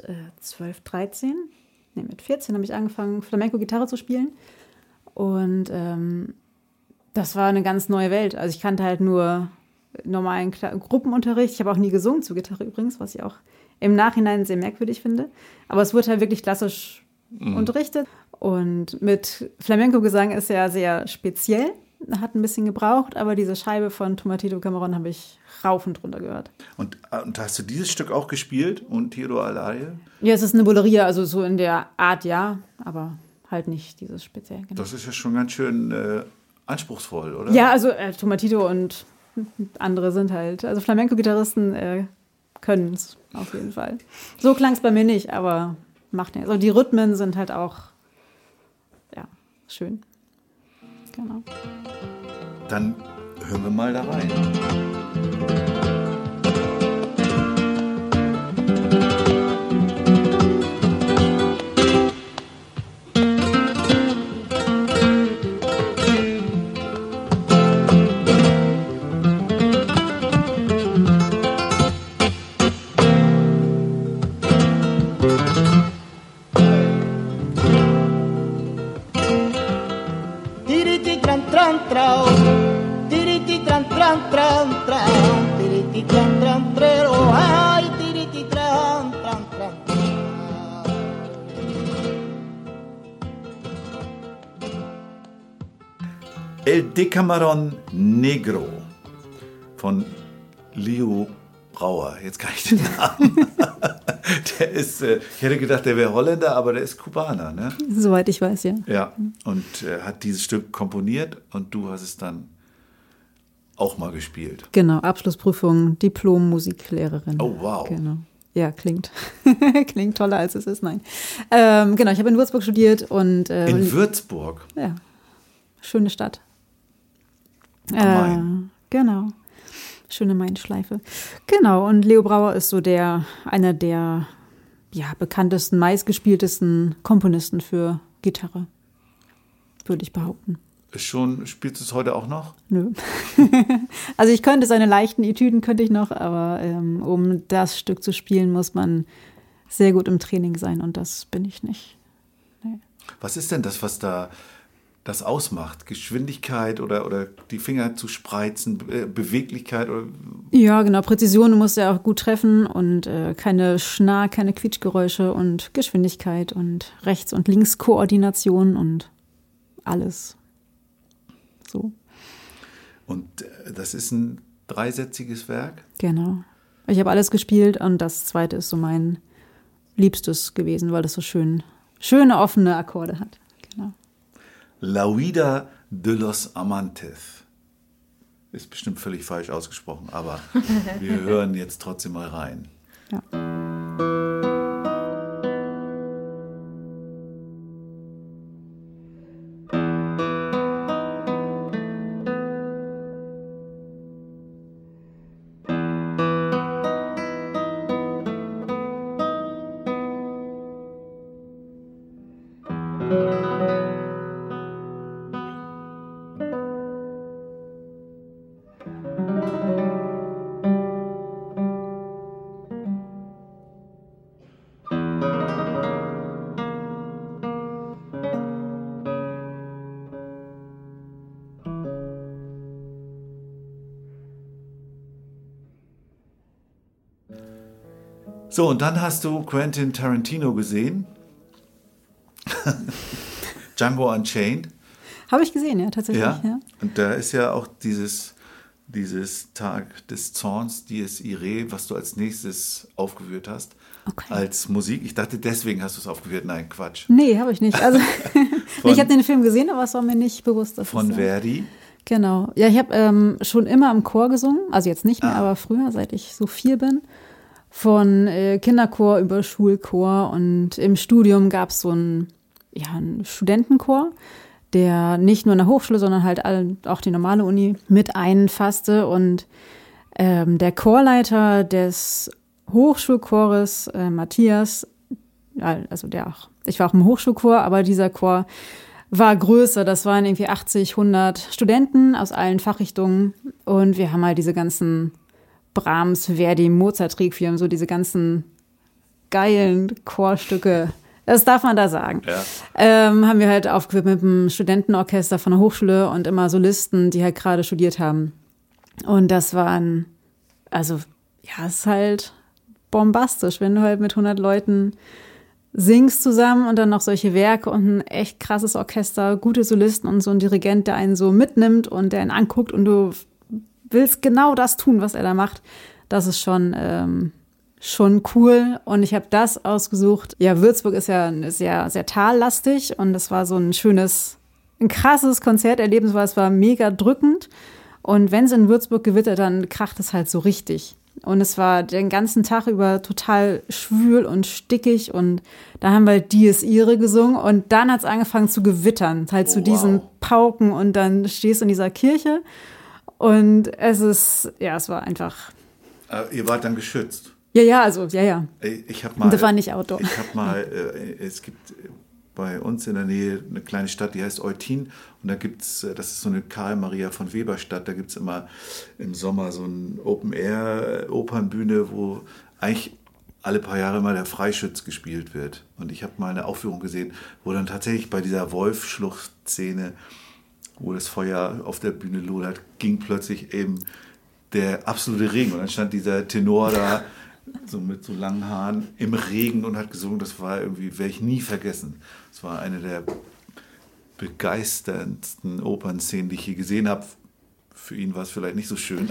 [SPEAKER 5] 14 habe ich angefangen, Flamenco-Gitarre zu spielen. Und das war eine ganz neue Welt. Also ich kannte halt nur normalen Gruppenunterricht. Ich habe auch nie gesungen zur Gitarre übrigens, was ich auch im Nachhinein sehr merkwürdig finde. Aber es wurde halt wirklich klassisch unterrichtet. Und mit Flamenco-Gesang ist ja sehr speziell. hat ein bisschen gebraucht, aber diese Scheibe von Tomatito Camarón habe ich rauf und runter gehört.
[SPEAKER 3] Und hast du dieses Stück auch gespielt und Tiro al Aire?
[SPEAKER 5] Ja, es ist eine Bolleria, also so in der Art, ja, aber halt nicht dieses speziell. Genau.
[SPEAKER 3] Das ist ja schon ganz schön anspruchsvoll, oder?
[SPEAKER 5] Ja, also Tomatito und andere sind halt, also Flamenco-Gitarristen können es auf jeden Fall. So klang es bei mir nicht, aber macht nichts. Also die Rhythmen sind halt auch, ja, schön. Genau.
[SPEAKER 3] Dann hören wir mal da rein. El Decameron Negro von Leo Brauer. Jetzt kann ich den Namen. Der ist, ich hätte gedacht, der wäre Holländer, aber der ist Kubaner, ne?
[SPEAKER 5] Soweit ich weiß, ja.
[SPEAKER 3] Ja, und hat dieses Stück komponiert und du hast es dann auch mal gespielt.
[SPEAKER 5] Genau, Abschlussprüfung, Diplom-Musiklehrerin.
[SPEAKER 3] Oh, wow.
[SPEAKER 5] Genau. Ja, klingt toller, als es ist, nein. Genau, ich habe in Würzburg studiert und...
[SPEAKER 3] in Würzburg?
[SPEAKER 5] Ja, schöne Stadt.
[SPEAKER 3] Main.
[SPEAKER 5] Genau, schöne Main-Schleife. Genau, und Leo Brauer ist so einer der bekanntesten, meistgespieltesten Komponisten für Gitarre, würde ich behaupten.
[SPEAKER 3] Spielst du es heute auch noch?
[SPEAKER 5] Nö. Also ich könnte seine leichten Etüden noch, aber um das Stück zu spielen, muss man sehr gut im Training sein und das bin ich nicht. Nee.
[SPEAKER 3] Was ist denn das, was da das ausmacht? Geschwindigkeit oder die Finger zu spreizen, Beweglichkeit? Oder?
[SPEAKER 5] Ja, genau. Präzision, du musst ja auch gut treffen und keine Quietschgeräusche und Geschwindigkeit und Rechts- und Linkskoordination und alles. So.
[SPEAKER 3] Und das ist ein dreisätziges Werk?
[SPEAKER 5] Genau. Ich habe alles gespielt und das zweite ist so mein Liebstes gewesen, weil das so schöne, offene Akkorde hat. Genau.
[SPEAKER 3] La Huida de los Amantes. Ist bestimmt völlig falsch ausgesprochen, aber wir hören jetzt trotzdem mal rein.
[SPEAKER 5] Ja.
[SPEAKER 3] So, und dann hast du Quentin Tarantino gesehen. Django Unchained.
[SPEAKER 5] Habe ich gesehen, ja, tatsächlich. Ja.
[SPEAKER 3] Und da ist ja auch dieses Tag des Zorns, Dies Irae, was du als nächstes aufgeführt hast, als Musik. Ich dachte, deswegen hast du es aufgeführt. Nein, Quatsch.
[SPEAKER 5] Nee, habe ich nicht. Also, ich habe den Film gesehen, aber es war mir nicht bewusst. Dass
[SPEAKER 3] von Verdi.
[SPEAKER 5] Genau. Ja, ich habe schon immer im Chor gesungen. Also jetzt nicht mehr, aber früher, seit ich so 4 bin. Von Kinderchor über Schulchor. Und im Studium gab es so einen Studentenchor, der nicht nur in der Hochschule, sondern halt auch die normale Uni mit einfasste. Und der Chorleiter des Hochschulchores, Matthias, also ich war auch im Hochschulchor, aber dieser Chor war größer. Das waren irgendwie 80, 100 Studenten aus allen Fachrichtungen. Und wir haben halt diese ganzen Brahms, Verdi, Mozart-Requiem, so diese ganzen geilen Chorstücke. Das darf man da sagen. Ja. Haben wir halt aufgeführt mit einem Studentenorchester von der Hochschule und immer Solisten, die halt gerade studiert haben. Und das waren, es ist halt bombastisch, wenn du halt mit 100 Leuten singst zusammen und dann noch solche Werke und ein echt krasses Orchester, gute Solisten und so ein Dirigent, der einen so mitnimmt und der ihn anguckt und du willst genau das tun, was er da macht. Das ist schon cool. Und ich habe das ausgesucht. Ja, Würzburg ist ja sehr, sehr tallastig und das war so ein krasses Konzerterlebnis, weil es war mega drückend. Und wenn es in Würzburg gewittert, dann kracht es halt so richtig. Und es war den ganzen Tag über total schwül und stickig und da haben wir halt Dies Irae gesungen und dann hat es angefangen zu gewittern, halt zu diesen Pauken und dann stehst du in dieser Kirche und es war einfach.
[SPEAKER 3] Ihr wart dann geschützt?
[SPEAKER 5] Ja.
[SPEAKER 3] Ich habe mal.
[SPEAKER 5] Das war nicht Outdoor.
[SPEAKER 3] Ich habe mal, es gibt bei uns in der Nähe eine kleine Stadt, die heißt Eutin. Und da gibt's, das ist so eine Karl-Maria von Weber-Stadt, da gibt es immer im Sommer so eine Open-Air-Opernbühne, wo eigentlich alle paar Jahre mal der Freischütz gespielt wird. Und ich habe mal eine Aufführung gesehen, wo dann tatsächlich bei dieser Wolf-Schlucht-Szene, wo das Feuer auf der Bühne lodert, ging plötzlich eben der absolute Regen. Und dann stand dieser Tenor da, so mit so langen Haaren im Regen und hat gesungen. Das war irgendwie, werde ich nie vergessen. Das war eine der begeisterndsten Opernszenen, die ich je gesehen habe. Für ihn war es vielleicht nicht so schön.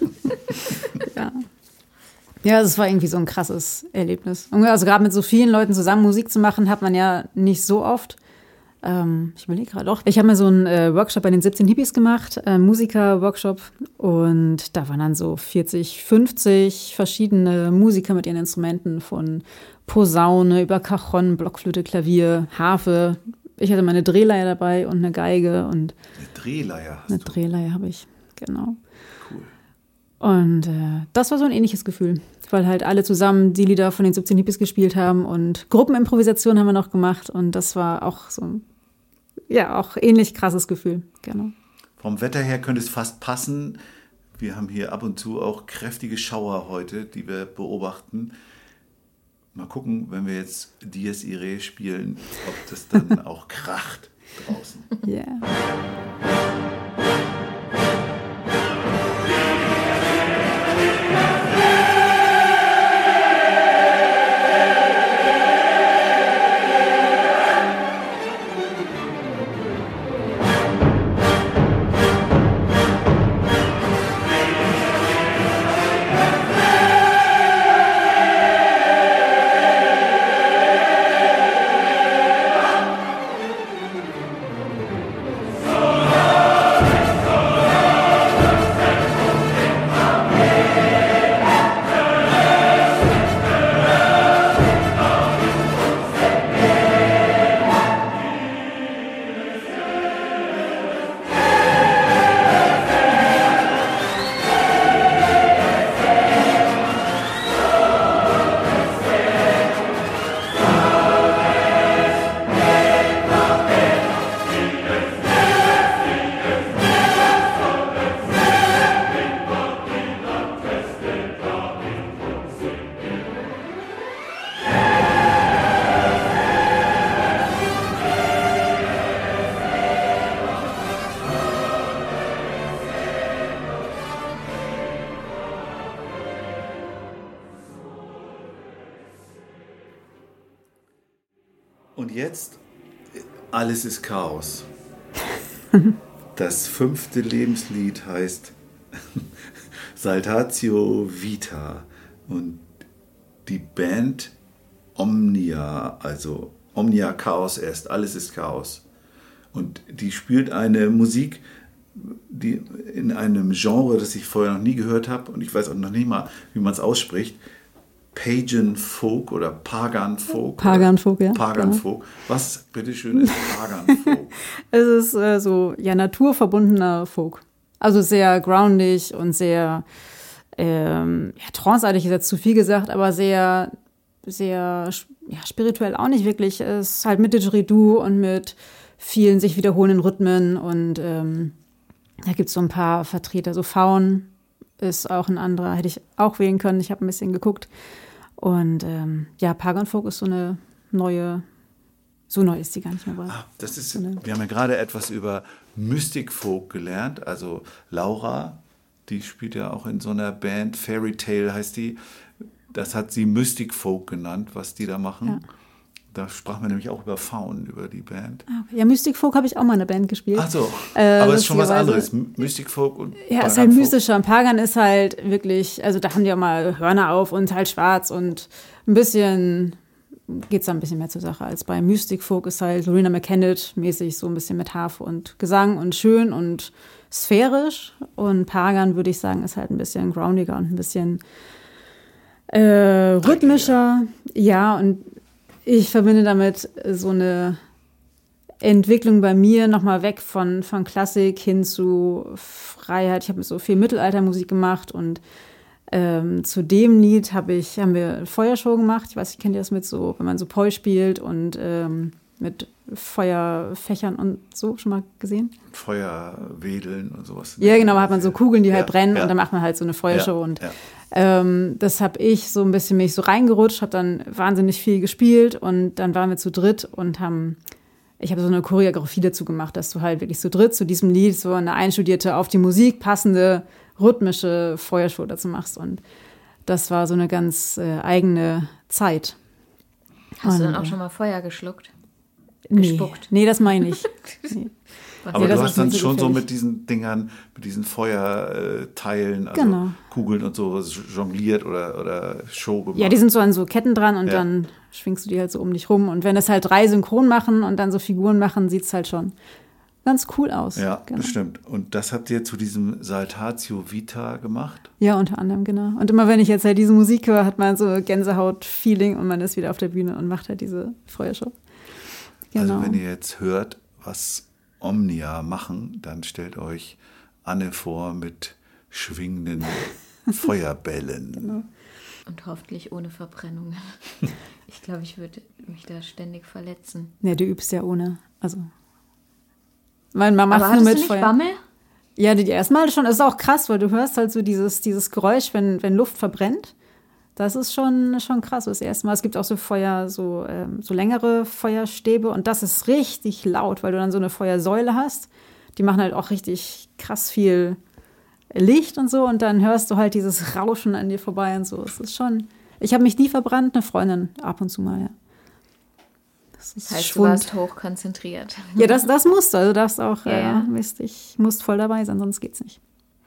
[SPEAKER 5] Ja, es war irgendwie so ein krasses Erlebnis. Also gerade mit so vielen Leuten zusammen Musik zu machen, hat man ja nicht so oft. Ich überlege gerade auch. Ich habe mal so einen Workshop bei den 17 Hippies gemacht, Musiker-Workshop. Und da waren dann so 40, 50 verschiedene Musiker mit ihren Instrumenten, von Posaune über Cajon, Blockflöte, Klavier, Harfe. Ich hatte meine Drehleier dabei und eine Geige. Und
[SPEAKER 3] eine Drehleier hast
[SPEAKER 5] du?
[SPEAKER 3] Eine
[SPEAKER 5] Drehleier habe ich, genau.
[SPEAKER 3] Cool.
[SPEAKER 5] Und das war so ein ähnliches Gefühl, weil halt alle zusammen die Lieder von den 17 Hippies gespielt haben und Gruppenimprovisation haben wir noch gemacht und das war auch so ein, auch ähnlich krasses Gefühl, genau.
[SPEAKER 3] Vom Wetter her könnte es fast passen. Wir haben hier ab und zu auch kräftige Schauer heute, die wir beobachten. Mal gucken, wenn wir jetzt Dies Irae spielen, ob das dann auch kracht draußen.
[SPEAKER 5] Ja. Yeah.
[SPEAKER 3] Und jetzt, alles ist Chaos. Das 5. Lebenslied heißt Saltatio Vita und die Band Omnia, also Omnia Chaos est, alles ist Chaos. Und die spielt eine Musik, die in einem Genre, das ich vorher noch nie gehört habe und ich weiß auch noch nicht mal, wie man es ausspricht, Pagan Folk oder Pagan Folk.
[SPEAKER 5] Pagan Folk, ja.
[SPEAKER 3] Pagan Folk. Was, bitteschön, ist Pagan Folk?
[SPEAKER 5] Es ist naturverbundener Folk. Also sehr groundig und sehr tranceartig ist jetzt zu viel gesagt, aber sehr, sehr spirituell auch nicht wirklich. Es ist halt mit Didgeridoo und mit vielen sich wiederholenden Rhythmen und da gibt es so ein paar Vertreter. So Faun ist auch ein anderer, hätte ich auch wählen können. Ich habe ein bisschen geguckt. Und Pagan Folk ist so eine neue, so neu ist die gar nicht mehr.
[SPEAKER 3] Wir haben ja gerade etwas über Mystic Folk gelernt. Also Laura, die spielt ja auch in so einer Band, Fairy Tale heißt die. Das hat sie Mystic Folk genannt, was die da machen. Ja. Da sprachen wir nämlich auch über Faun, über die Band.
[SPEAKER 5] Ja, Mystic Folk habe ich auch mal in der Band gespielt.
[SPEAKER 3] Ach so, aber es ist schon was anderes. Mystic Folk und
[SPEAKER 5] ja, es ist halt mystischer. Und Pagan ist halt wirklich, also da haben die auch mal Hörner auf und halt schwarz und ein bisschen geht es da ein bisschen mehr zur Sache als bei Mystic Folk ist halt Loreena McKennitt mäßig so ein bisschen mit Harfe und Gesang und schön und sphärisch. Und Pagan, würde ich sagen, ist halt ein bisschen groundiger und ein bisschen rhythmischer. Ja, und ich verbinde damit so eine Entwicklung bei mir nochmal weg von Klassik hin zu Freiheit. Ich habe so viel Mittelaltermusik gemacht und zu dem Lied haben wir eine Feuershow gemacht. Ich weiß nicht, kennt ihr das mit so, wenn man so Poi spielt und mit Feuerfächern und so, schon mal gesehen?
[SPEAKER 3] Feuerwedeln und sowas.
[SPEAKER 5] Ja, genau, da hat man so Kugeln, die halt brennen und dann macht man halt so eine Feuershow. Und das habe ich so ein bisschen mich so reingerutscht, habe dann wahnsinnig viel gespielt und dann waren wir zu dritt und ich habe so eine Choreografie dazu gemacht, dass du halt wirklich zu dritt zu diesem Lied so eine einstudierte, auf die Musik passende, rhythmische Feuershow dazu machst. Und das war so eine ganz eigene Zeit.
[SPEAKER 4] Hast du dann auch schon mal Feuer geschluckt?
[SPEAKER 5] Gespuckt? Nee, das meine ich. Nee.
[SPEAKER 3] Aber du hast dann schon so mit diesen Dingern, mit diesen Feuerteilen, also genau. Kugeln und so jongliert oder Show gemacht.
[SPEAKER 5] Ja, die sind so an so Ketten dran und dann schwingst du die halt so um dich rum. Und wenn das halt 3 synchron machen und dann so Figuren machen, sieht es halt schon ganz cool aus.
[SPEAKER 3] Ja, genau. Bestimmt. Und das habt ihr zu diesem Saltatio Vita gemacht?
[SPEAKER 5] Ja, unter anderem, genau. Und immer wenn ich jetzt halt diese Musik höre, hat man so Gänsehaut-Feeling und man ist wieder auf der Bühne und macht halt diese Feuershow. Genau.
[SPEAKER 3] Also wenn ihr jetzt hört, was Omnia machen, dann stellt euch Anne vor mit schwingenden Feuerbällen. Genau.
[SPEAKER 4] Und hoffentlich ohne Verbrennungen. Ich glaube, ich würde mich da ständig verletzen.
[SPEAKER 5] Ja, du übst ja ohne. Also, man macht
[SPEAKER 4] aber
[SPEAKER 5] nur mit
[SPEAKER 4] du nicht
[SPEAKER 5] Feuer.
[SPEAKER 4] Bammel?
[SPEAKER 5] Ja, die erstmal schon. Das ist auch krass, weil du hörst halt so dieses Geräusch, wenn Luft verbrennt. Das ist schon krass, das erste Mal. Es gibt auch so Feuer, so längere Feuerstäbe und das ist richtig laut, weil du dann so eine Feuersäule hast. Die machen halt auch richtig krass viel Licht und so und dann hörst du halt dieses Rauschen an dir vorbei und so. Es ist schon. Ich habe mich nie verbrannt, eine Freundin ab und zu mal, ja.
[SPEAKER 4] Das heißt, du warst hochkonzentriert.
[SPEAKER 5] Ja, das musst du. Also du darfst auch, musst voll dabei sein, sonst geht's nicht.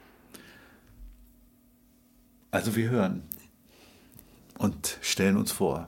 [SPEAKER 3] Also wir hören. Und stellen uns vor.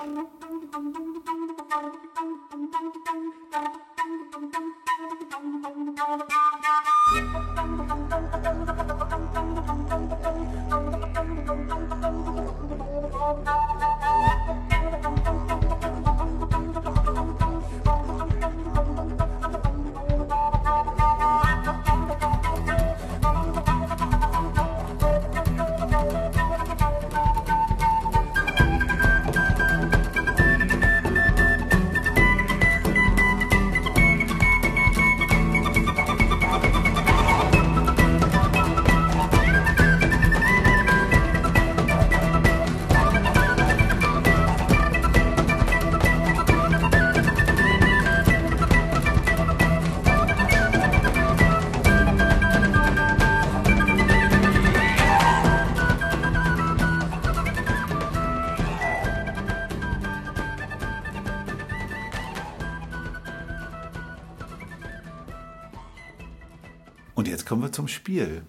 [SPEAKER 3] Und jetzt kommen wir zum Spiel.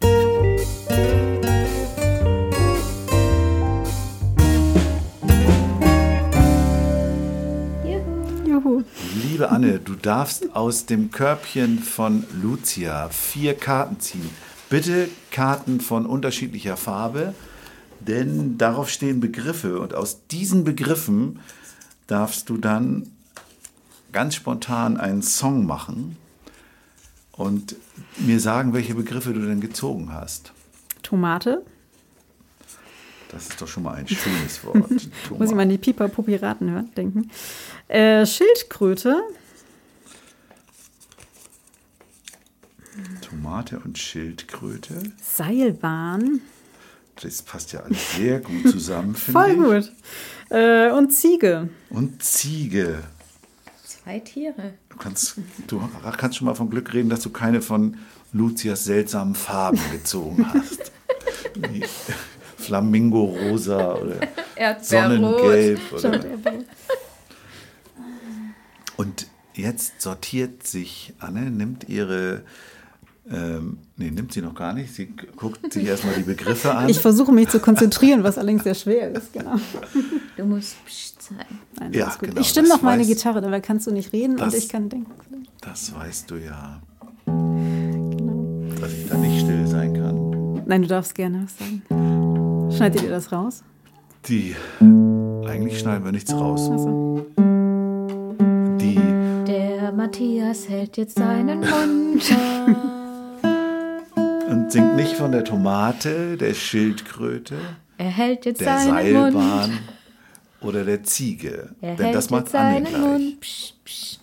[SPEAKER 5] Juhu.
[SPEAKER 3] Liebe Anne, du darfst aus dem Körbchen von Lucia 4 Karten ziehen. Bitte Karten von unterschiedlicher Farbe, denn darauf stehen Begriffe. Und aus diesen Begriffen darfst du dann ganz spontan einen Song machen und mir sagen, welche Begriffe du denn gezogen hast.
[SPEAKER 5] Tomate.
[SPEAKER 3] Das ist doch schon mal ein schönes Wort.
[SPEAKER 5] Muss ich mal an die Pipa-Pupiraten denken. Schildkröte.
[SPEAKER 3] Tomate und Schildkröte.
[SPEAKER 5] Seilbahn.
[SPEAKER 3] Das passt ja alles sehr gut zusammen, finde ich.
[SPEAKER 5] Voll gut. Und Ziege.
[SPEAKER 3] Und Ziege.
[SPEAKER 4] 2 Tiere.
[SPEAKER 3] Du kannst schon mal vom Glück reden, dass du keine von Lucias seltsamen Farben gezogen hast. Wie Flamingo-Rosa oder Sonnengelb. Oder Jetzt sortiert sich Anne, nimmt sie noch gar nicht. Sie guckt sich erstmal die Begriffe an.
[SPEAKER 5] Ich versuche mich zu konzentrieren, was allerdings sehr schwer ist, genau.
[SPEAKER 4] Du musst sagen.
[SPEAKER 5] Nein, ja, genau. Ich stimme noch meine Gitarre, dabei kannst du nicht reden und ich kann denken.
[SPEAKER 3] Das weißt du ja. Genau. Dass ich da nicht still sein kann.
[SPEAKER 5] Nein, du darfst gerne was sagen. Schneidet ihr das raus?
[SPEAKER 3] Eigentlich schneiden wir nichts raus.
[SPEAKER 5] Ach so.
[SPEAKER 4] Der Matthias hält jetzt seinen Mund.
[SPEAKER 3] Und singt nicht von der Tomate, der Schildkröte,
[SPEAKER 4] er hält jetzt
[SPEAKER 3] der
[SPEAKER 4] seinen
[SPEAKER 3] Seilbahn
[SPEAKER 4] Mund.
[SPEAKER 3] Oder der Ziege.
[SPEAKER 4] Er
[SPEAKER 3] Denn
[SPEAKER 4] hält
[SPEAKER 3] das macht
[SPEAKER 4] jetzt
[SPEAKER 3] Anne
[SPEAKER 4] seinen
[SPEAKER 3] gleich.
[SPEAKER 4] Mund. Psst, psst.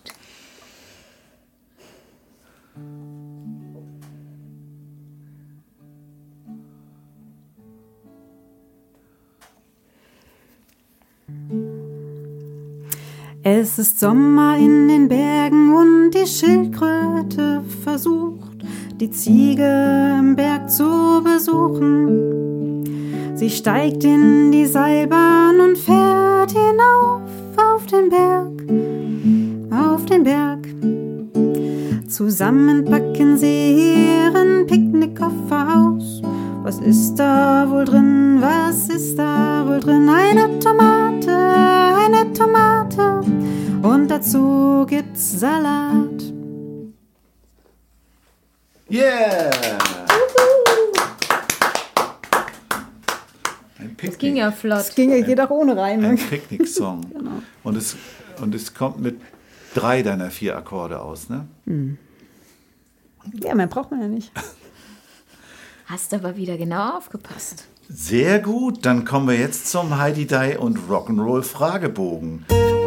[SPEAKER 5] Es ist Sommer in den Bergen und die Schildkröte versucht, die Ziege im Berg zu besuchen. Sie steigt in die Seilbahn und fährt hinauf auf den Berg. Zusammen packen sie ihren Picknickkoffer aus. Was ist da wohl drin? Eine Tomate. Und dazu gibt's Salat.
[SPEAKER 3] Yeah! Ein Picknick.
[SPEAKER 4] Das ging ja flott.
[SPEAKER 5] Geht auch ohne Reime.
[SPEAKER 3] Ein Picknick-Song.
[SPEAKER 5] Genau.
[SPEAKER 3] Und es kommt mit 3 deiner 4 Akkorde aus, ne?
[SPEAKER 5] Ja, mehr braucht man ja nicht.
[SPEAKER 4] Hast aber wieder genau aufgepasst.
[SPEAKER 3] Sehr gut, dann kommen wir jetzt zum Heidi Dai und Rock'n'Roll Fragebogen.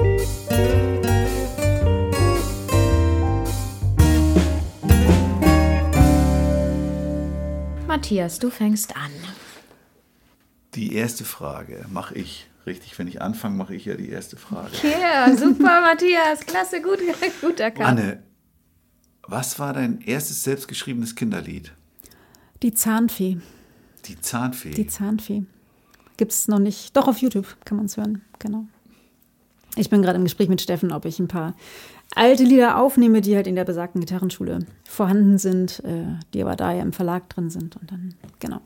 [SPEAKER 4] Matthias, du fängst an.
[SPEAKER 3] Die erste Frage mache ich. Richtig, wenn ich anfange, mache ich ja die erste Frage.
[SPEAKER 4] Ja, super, Matthias. Klasse, gut erkannt.
[SPEAKER 3] Anne, was war dein erstes selbstgeschriebenes Kinderlied?
[SPEAKER 5] Die Zahnfee.
[SPEAKER 3] Die Zahnfee?
[SPEAKER 5] Die Zahnfee. Gibt es noch nicht. Doch, auf YouTube kann man es hören. Genau. Ich bin gerade im Gespräch mit Steffen, ob ich ein paar alte Lieder aufnehme, die halt in der besagten Gitarrenschule vorhanden sind, die aber da ja im Verlag drin sind. Und dann, genau.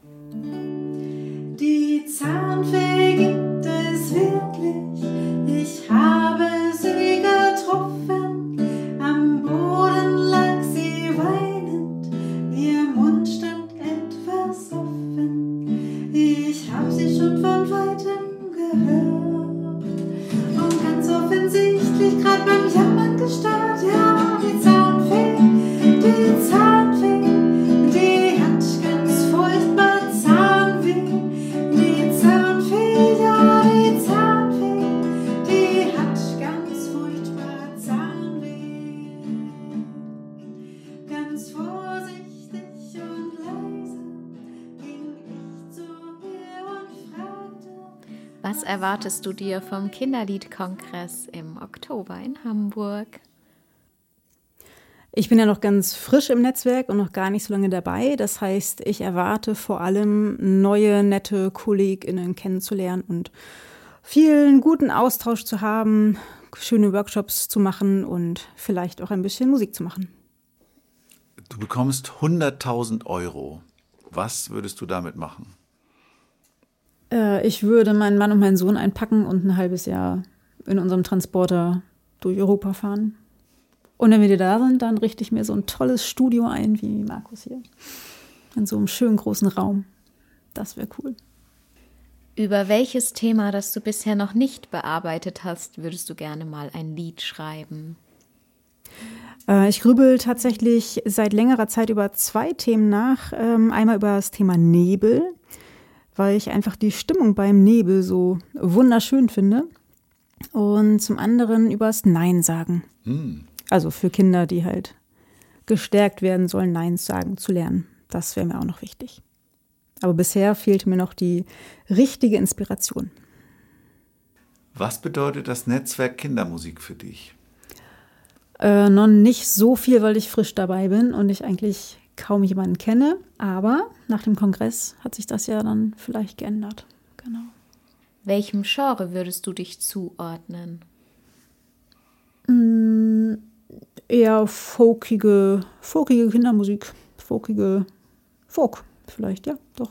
[SPEAKER 5] Die Zahnfee gibt es wirklich. Ich habe sie getroffen. Am Boden lag sie weinend. Ihr Mund stand etwas offen. Ich hab sie schon von Weitem gehört. Und ganz offensichtlich grad beim Jammern gestört. Ja, die Zahnfee, die hat ganz furchtbar Zahnweh. Die Zahnfee, ja, die Zahnfee, die hat ganz furchtbar Zahnweh. Ganz vorsichtig und leise ging ich zu ihr und fragte:
[SPEAKER 4] Was erwartest du dir vom Kinderliedkongress im Oktober in Hamburg?
[SPEAKER 5] Ich bin ja noch ganz frisch im Netzwerk und noch gar nicht so lange dabei. Das heißt, ich erwarte vor allem neue, nette KollegInnen kennenzulernen und vielen guten Austausch zu haben, schöne Workshops zu machen und vielleicht auch ein bisschen Musik zu machen.
[SPEAKER 3] Du bekommst 100.000 Euro. Was würdest du damit machen?
[SPEAKER 5] Ich würde meinen Mann und meinen Sohn einpacken und ein halbes Jahr in unserem Transporter durch Europa fahren. Und wenn wir wieder da sind, dann richte ich mir so ein tolles Studio ein, wie Markus hier. In so einem schönen großen Raum. Das wäre cool.
[SPEAKER 4] Über welches Thema, das du bisher noch nicht bearbeitet hast, würdest du gerne mal ein Lied schreiben?
[SPEAKER 5] Ich grübel tatsächlich seit längerer Zeit über 2 Themen nach. Einmal über das Thema Nebel, weil ich einfach die Stimmung beim Nebel so wunderschön finde. Und zum anderen über das Nein sagen. Also für Kinder, die halt gestärkt werden sollen, Nein sagen zu lernen. Das wäre mir auch noch wichtig. Aber bisher fehlte mir noch die richtige Inspiration.
[SPEAKER 3] Was bedeutet das Netzwerk Kindermusik für dich?
[SPEAKER 5] Noch nicht so viel, weil ich frisch dabei bin und ich eigentlich kaum jemanden kenne. Aber nach dem Kongress hat sich das ja dann vielleicht geändert. Genau.
[SPEAKER 4] Welchem Genre würdest du dich zuordnen?
[SPEAKER 5] eher folkige Kindermusik. Folk vielleicht, ja, doch.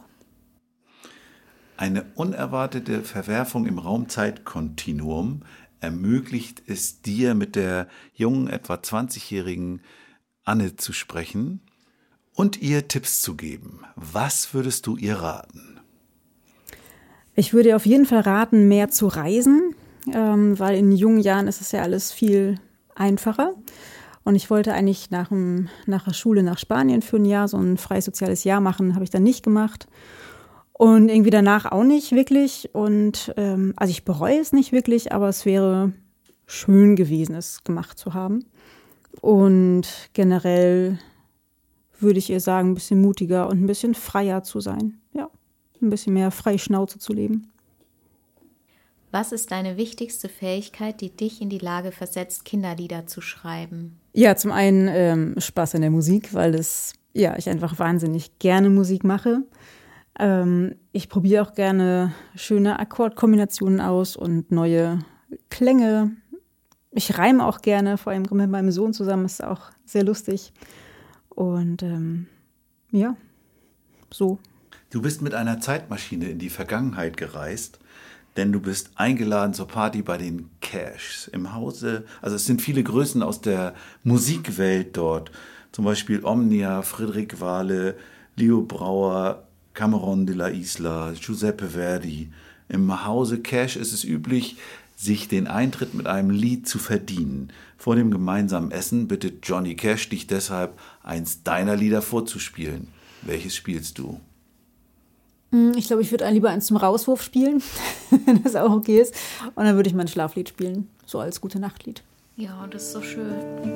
[SPEAKER 3] Eine unerwartete Verwerfung im Raum-Zeit-Kontinuum ermöglicht es dir, mit der jungen, etwa 20-jährigen Anne zu sprechen und ihr Tipps zu geben. Was würdest du ihr raten?
[SPEAKER 5] Ich würde ihr auf jeden Fall raten, mehr zu reisen, weil in jungen Jahren ist es ja alles viel einfacher. Und ich wollte eigentlich nach der Schule nach Spanien für ein Jahr, so ein freies soziales Jahr machen, habe ich dann nicht gemacht. Und irgendwie danach auch nicht wirklich. Und also ich bereue es nicht wirklich, aber es wäre schön gewesen, es gemacht zu haben. Und generell würde ich ihr sagen, ein bisschen mutiger und ein bisschen freier zu sein. Ja, ein bisschen mehr freie Schnauze zu leben.
[SPEAKER 4] Was ist deine wichtigste Fähigkeit, die dich in die Lage versetzt, Kinderlieder zu schreiben?
[SPEAKER 5] Ja, zum einen Spaß an der Musik, weil ich einfach wahnsinnig gerne Musik mache. Ich probiere auch gerne schöne Akkordkombinationen aus und neue Klänge. Ich reime auch gerne, vor allem mit meinem Sohn zusammen, ist auch sehr lustig. Und ja, so.
[SPEAKER 3] Du bist mit einer Zeitmaschine in die Vergangenheit gereist, denn du bist eingeladen zur Party bei den Cashs im Hause. Also es sind viele Größen aus der Musikwelt dort, zum Beispiel Omnia, Friedrich Wahle, Leo Brauer, Cameron de la Isla, Giuseppe Verdi. Im Hause Cash ist es üblich, sich den Eintritt mit einem Lied zu verdienen. Vor dem gemeinsamen Essen bittet Johnny Cash dich deshalb, eins deiner Lieder vorzuspielen. Welches spielst du?
[SPEAKER 5] Ich glaube, ich würde lieber eins zum Rauswurf spielen, wenn das auch okay ist. Und dann würde ich mein Schlaflied spielen, so als Gute-Nacht-Lied.
[SPEAKER 4] Ja, das ist so schön.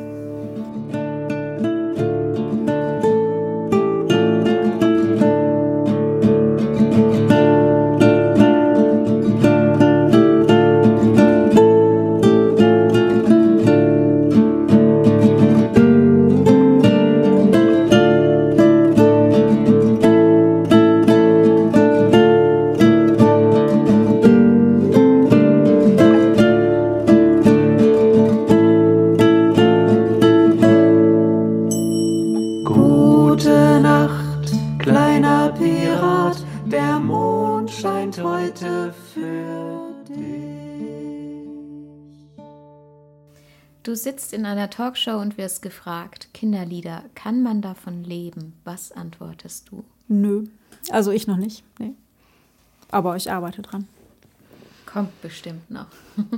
[SPEAKER 4] Du sitzt in einer Talkshow und wirst gefragt, Kinderlieder, kann man davon leben? Was antwortest du?
[SPEAKER 5] Nö, also ich noch nicht, nee. Aber ich arbeite dran.
[SPEAKER 4] Kommt bestimmt noch.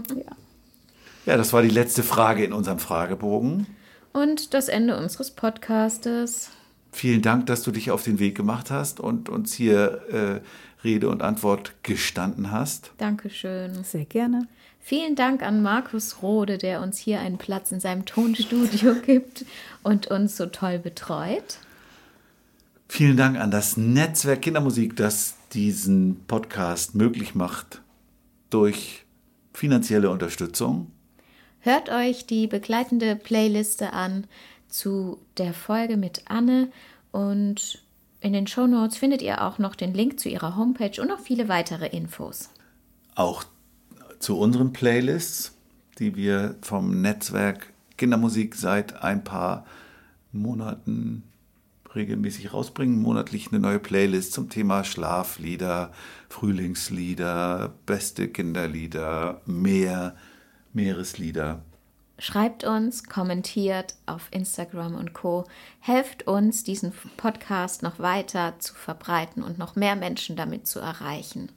[SPEAKER 3] Ja, das war die letzte Frage in unserem Fragebogen.
[SPEAKER 4] Und das Ende unseres Podcastes.
[SPEAKER 3] Vielen Dank, dass du dich auf den Weg gemacht hast und uns hier Rede und Antwort gestanden hast.
[SPEAKER 4] Dankeschön.
[SPEAKER 5] Sehr gerne.
[SPEAKER 4] Vielen Dank an Markus Rode, der uns hier einen Platz in seinem Tonstudio gibt und uns so toll betreut.
[SPEAKER 3] Vielen Dank an das Netzwerk Kindermusik, das diesen Podcast möglich macht durch finanzielle Unterstützung.
[SPEAKER 4] Hört euch die begleitende Playliste an zu der Folge mit Anne und in den Shownotes findet ihr auch noch den Link zu ihrer Homepage und noch viele weitere Infos.
[SPEAKER 3] Auch zu unseren Playlists, die wir vom Netzwerk Kindermusik seit ein paar Monaten regelmäßig rausbringen. Monatlich eine neue Playlist zum Thema Schlaflieder, Frühlingslieder, beste Kinderlieder, Meereslieder.
[SPEAKER 4] Schreibt uns, kommentiert auf Instagram und Co. Helft uns, diesen Podcast noch weiter zu verbreiten und noch mehr Menschen damit zu erreichen.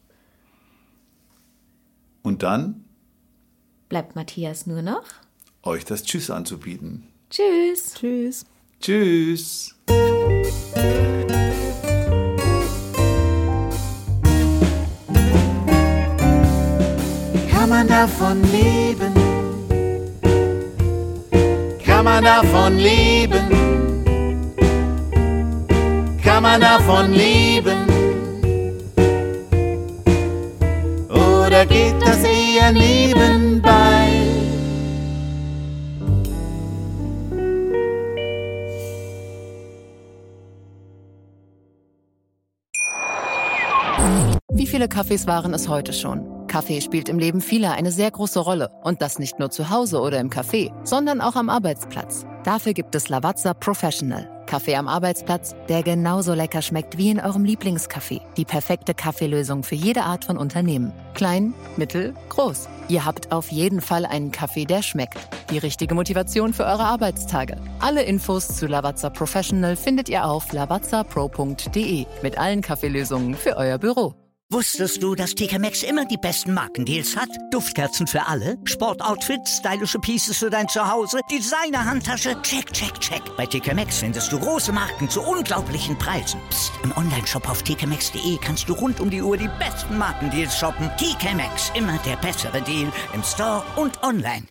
[SPEAKER 3] Und dann
[SPEAKER 4] bleibt Matthias nur noch,
[SPEAKER 3] euch das Tschüss anzubieten.
[SPEAKER 4] Tschüss.
[SPEAKER 5] Tschüss.
[SPEAKER 3] Tschüss.
[SPEAKER 2] Kann man davon leben? Kann man davon leben? Kann man davon leben? Oder geht das eher nebenbei?
[SPEAKER 7] Wie viele Kaffees waren es heute schon? Kaffee spielt im Leben vieler eine sehr große Rolle. Und das nicht nur zu Hause oder im Café, sondern auch am Arbeitsplatz. Dafür gibt es Lavazza Professional. Kaffee am Arbeitsplatz, der genauso lecker schmeckt wie in eurem Lieblingscafé. Die perfekte Kaffeelösung für jede Art von Unternehmen. Klein, mittel, groß. Ihr habt auf jeden Fall einen Kaffee, der schmeckt. Die richtige Motivation für eure Arbeitstage. Alle Infos zu Lavazza Professional findet ihr auf lavazzapro.de mit allen Kaffeelösungen für euer Büro.
[SPEAKER 1] Wusstest du, dass TK Maxx immer die besten Markendeals hat? Duftkerzen für alle, Sportoutfits, stylische Pieces für dein Zuhause, Designer-Handtasche, check, check, check. Bei TK Maxx findest du große Marken zu unglaublichen Preisen. Psst. Im Onlineshop auf tkmaxx.de kannst du rund um die Uhr die besten Markendeals shoppen. TK Maxx, immer der bessere Deal im Store und online.